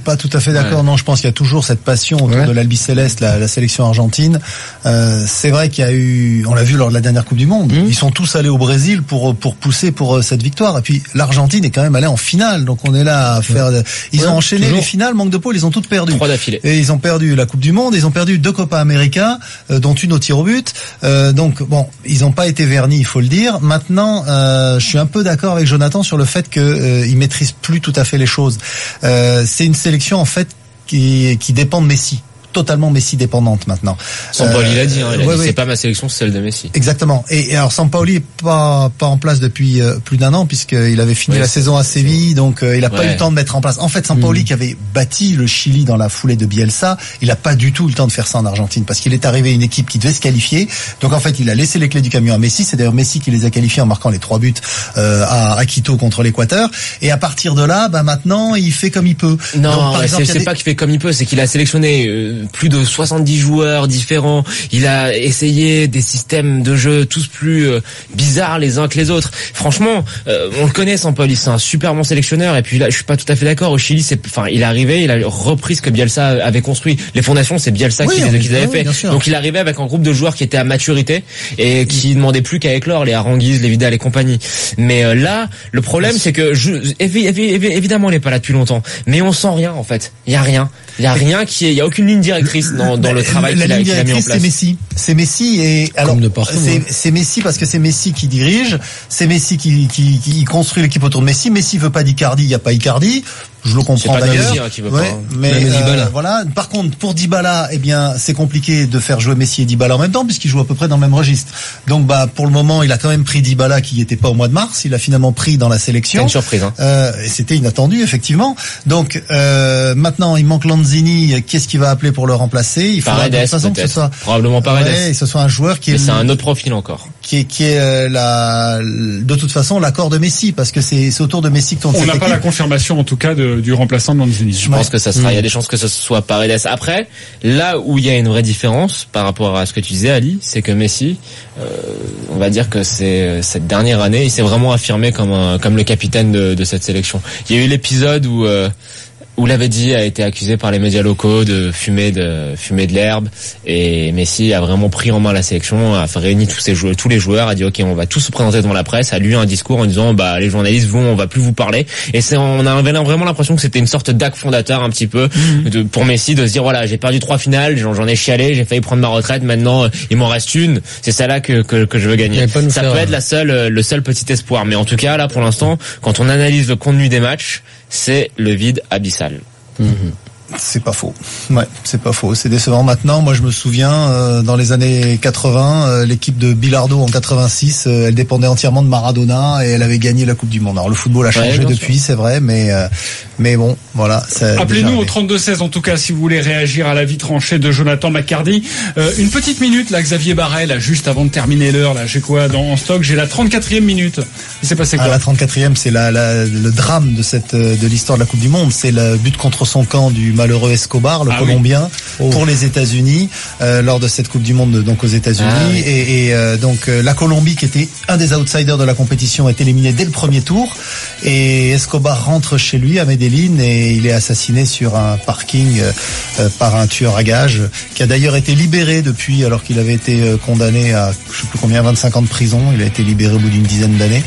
pas tout à fait d'accord. Ouais. Non, je pense qu'il y a toujours cette passion autour ouais. de l'Albiceleste, la, la sélection argentine. Euh, c'est vrai qu'il y a eu, on l'a vu lors de la dernière Coupe du Monde, mmh. ils sont tous allés au Brésil pour pour pousser pour cette victoire. Et puis l'Argentine est quand même allée en finale, donc on est là à faire. Ouais. Ils ouais, ont enchaîné toujours. Les finales, manque de peau, ils ont toutes perdu. Trois d'affilée. Et ils ont perdu la Coupe du Monde, ils ont perdu deux Copa América, euh, dont une au tir au but. Euh, donc bon, ils n'ont pas été vernis, il faut le dire. Maintenant, euh, je suis un peu d'accord avec Jonathan sur le fait que euh, ils maîtrisent plus tout à fait les choses. Euh, c'est une sélection en fait qui qui dépend de Messi. Totalement Messi dépendante maintenant. Sampaoli euh, l'a dit, hein, il a ouais, dit ouais. c'est pas ma sélection, c'est celle de Messi. Exactement. Et, et alors Sampaoli est pas pas en place depuis euh, plus d'un an puisqu'il avait fini ouais, la saison à Séville, donc euh, il a ouais. pas eu le temps de mettre en place. En fait, Sampaoli mmh. qui avait bâti le Chili dans la foulée de Bielsa, il a pas du tout eu le temps de faire ça en Argentine parce qu'il est arrivé à une équipe qui devait se qualifier. Donc en fait, il a laissé les clés du camion à Messi. C'est d'ailleurs Messi qui les a qualifiés en marquant les trois buts euh, à, à Quito contre l'Équateur. Et à partir de là, bah maintenant, il fait comme il peut. Non, donc, par exemple, c'est des... pas qu'il fait comme il peut, c'est qu'il a sélectionné euh, plus de soixante-dix joueurs différents, il a essayé des systèmes de jeu tous plus euh, bizarres les uns que les autres. Franchement, euh, on le connaît Sampaoli, c'est un super bon sélectionneur et puis là je suis pas tout à fait d'accord. Au Chili, c'est enfin il est arrivé, il a repris ce que Bielsa avait construit. Les fondations, c'est Bielsa oui, qui les, qui les avait oui, fait. Donc il est arrivé avec un groupe de joueurs qui étaient à maturité et qui oui. demandaient plus qu'à éclore, les Aranguiz, les Vidal et compagnie. Mais euh, là, le problème c'est que je, évi, évi, évidemment, il est pas là depuis longtemps, mais on sent rien en fait. Il y a rien. Il y a rien qui est, il y a aucune ligne directrice dans, dans le travail qu'il a, qu'il a mis en place. C'est Messi. C'est Messi et alors c'est, c'est Messi parce que c'est Messi qui dirige, c'est Messi qui, qui, qui construit l'équipe autour de Messi. Messi veut pas d'Icardi, il y a pas Icardi. Je le comprends d'ailleurs. Hein, qui veut ouais, pas. Mais euh, voilà. Par contre, pour Dybala, eh bien, c'est compliqué de faire jouer Messi et Dybala en même temps puisqu'ils jouent à peu près dans le même registre. Donc, bah, pour le moment, il a quand même pris Dybala qui n'était pas au mois de mars. Il a finalement pris dans la sélection. C'est une surprise. Hein. Euh, et c'était inattendu, effectivement. Donc, euh, maintenant, il manque Lanzini. Qu'est-ce qu'il va appeler pour le remplacer? Il faudra de toute façon que ce soit probablement Paredes. Ouais, et ce soit un joueur qui est. Mais c'est un autre profil encore. Qui est, qui est euh, la, de toute façon l'accord de Messi parce que c'est, c'est autour de Messi que tourne cette équipe. On n'a pas la confirmation en tout cas de, du remplaçant de Lanzini. Je ouais. pense que ça sera, il y a des chances que ce soit Paredes. Après, là où il y a une vraie différence par rapport à ce que tu disais, Ali, c'est que Messi, euh, on va dire que c'est cette dernière année, il s'est vraiment affirmé comme un, comme le capitaine de, de cette sélection. Il y a eu l'épisode où euh, où Lavezzi a été accusé par les médias locaux de fumer de fumer de l'herbe et Messi a vraiment pris en main la sélection, a réuni tous ses joueurs, tous les joueurs, a dit ok on va tous se présenter devant la presse, a lu un discours en disant bah les journalistes vont on va plus vous parler et c'est on a vraiment l'impression que c'était une sorte d'acte fondateur un petit peu mmh. de, pour Messi de se dire voilà j'ai perdu trois finales, j'en, j'en ai chialé, j'ai failli prendre ma retraite, maintenant il m'en reste une, c'est celle-là que, que que je veux gagner. Ça peut être la seule le seul petit espoir, mais en tout cas là pour l'instant quand on analyse le contenu des matchs c'est le vide abyssal. Mmh. C'est pas faux. Ouais, c'est pas faux. C'est décevant maintenant. Moi, je me souviens, euh, dans les années quatre-vingts, euh, l'équipe de Bilardo en quatre-vingt-six, euh, elle dépendait entièrement de Maradona et elle avait gagné la Coupe du Monde. Alors, le football a changé ouais, depuis, sûr. C'est vrai, mais euh, mais bon, voilà. Ça Appelez-nous au trente-deux seize, en tout cas, si vous voulez réagir à la vie tranchée de Jonathan McCardy. Euh, une petite minute, là, Xavier Barret, là, juste avant de terminer l'heure, là, j'ai quoi dans en stock? J'ai la trente-quatrième minute. Il s'est passé quoi? Ah, la trente-quatrième, c'est la, la, le drame de cette, de l'histoire de la Coupe du Monde. C'est le but contre son camp du malheureux Escobar, le ah Colombien, oui. oh. pour les États-Unis euh, lors de cette Coupe du Monde donc aux États-Unis ah, oui. et, et euh, donc euh, la Colombie qui était un des outsiders de la compétition est éliminée dès le premier tour et Escobar rentre chez lui à Medellín et il est assassiné sur un parking euh, par un tueur à gages qui a d'ailleurs été libéré depuis alors qu'il avait été euh, condamné à je sais plus combien vingt-cinq ans de prison. Il a été libéré au bout d'une dizaine d'années.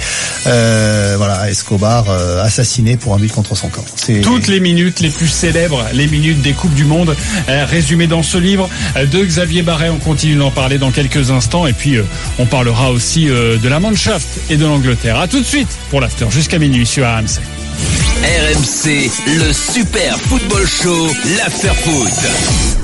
Euh, voilà, Escobar euh, assassiné pour un but contre son camp. C'est... Toutes les minutes les plus célèbres, les minutes des Coupes du Monde, euh, résumé dans ce livre euh, de Xavier Barret. On continue d'en parler dans quelques instants et puis euh, on parlera aussi euh, de la Mannschaft et de l'Angleterre. À tout de suite pour l'after jusqu'à minuit sur R M C. R M C, le super football show, l'after foot.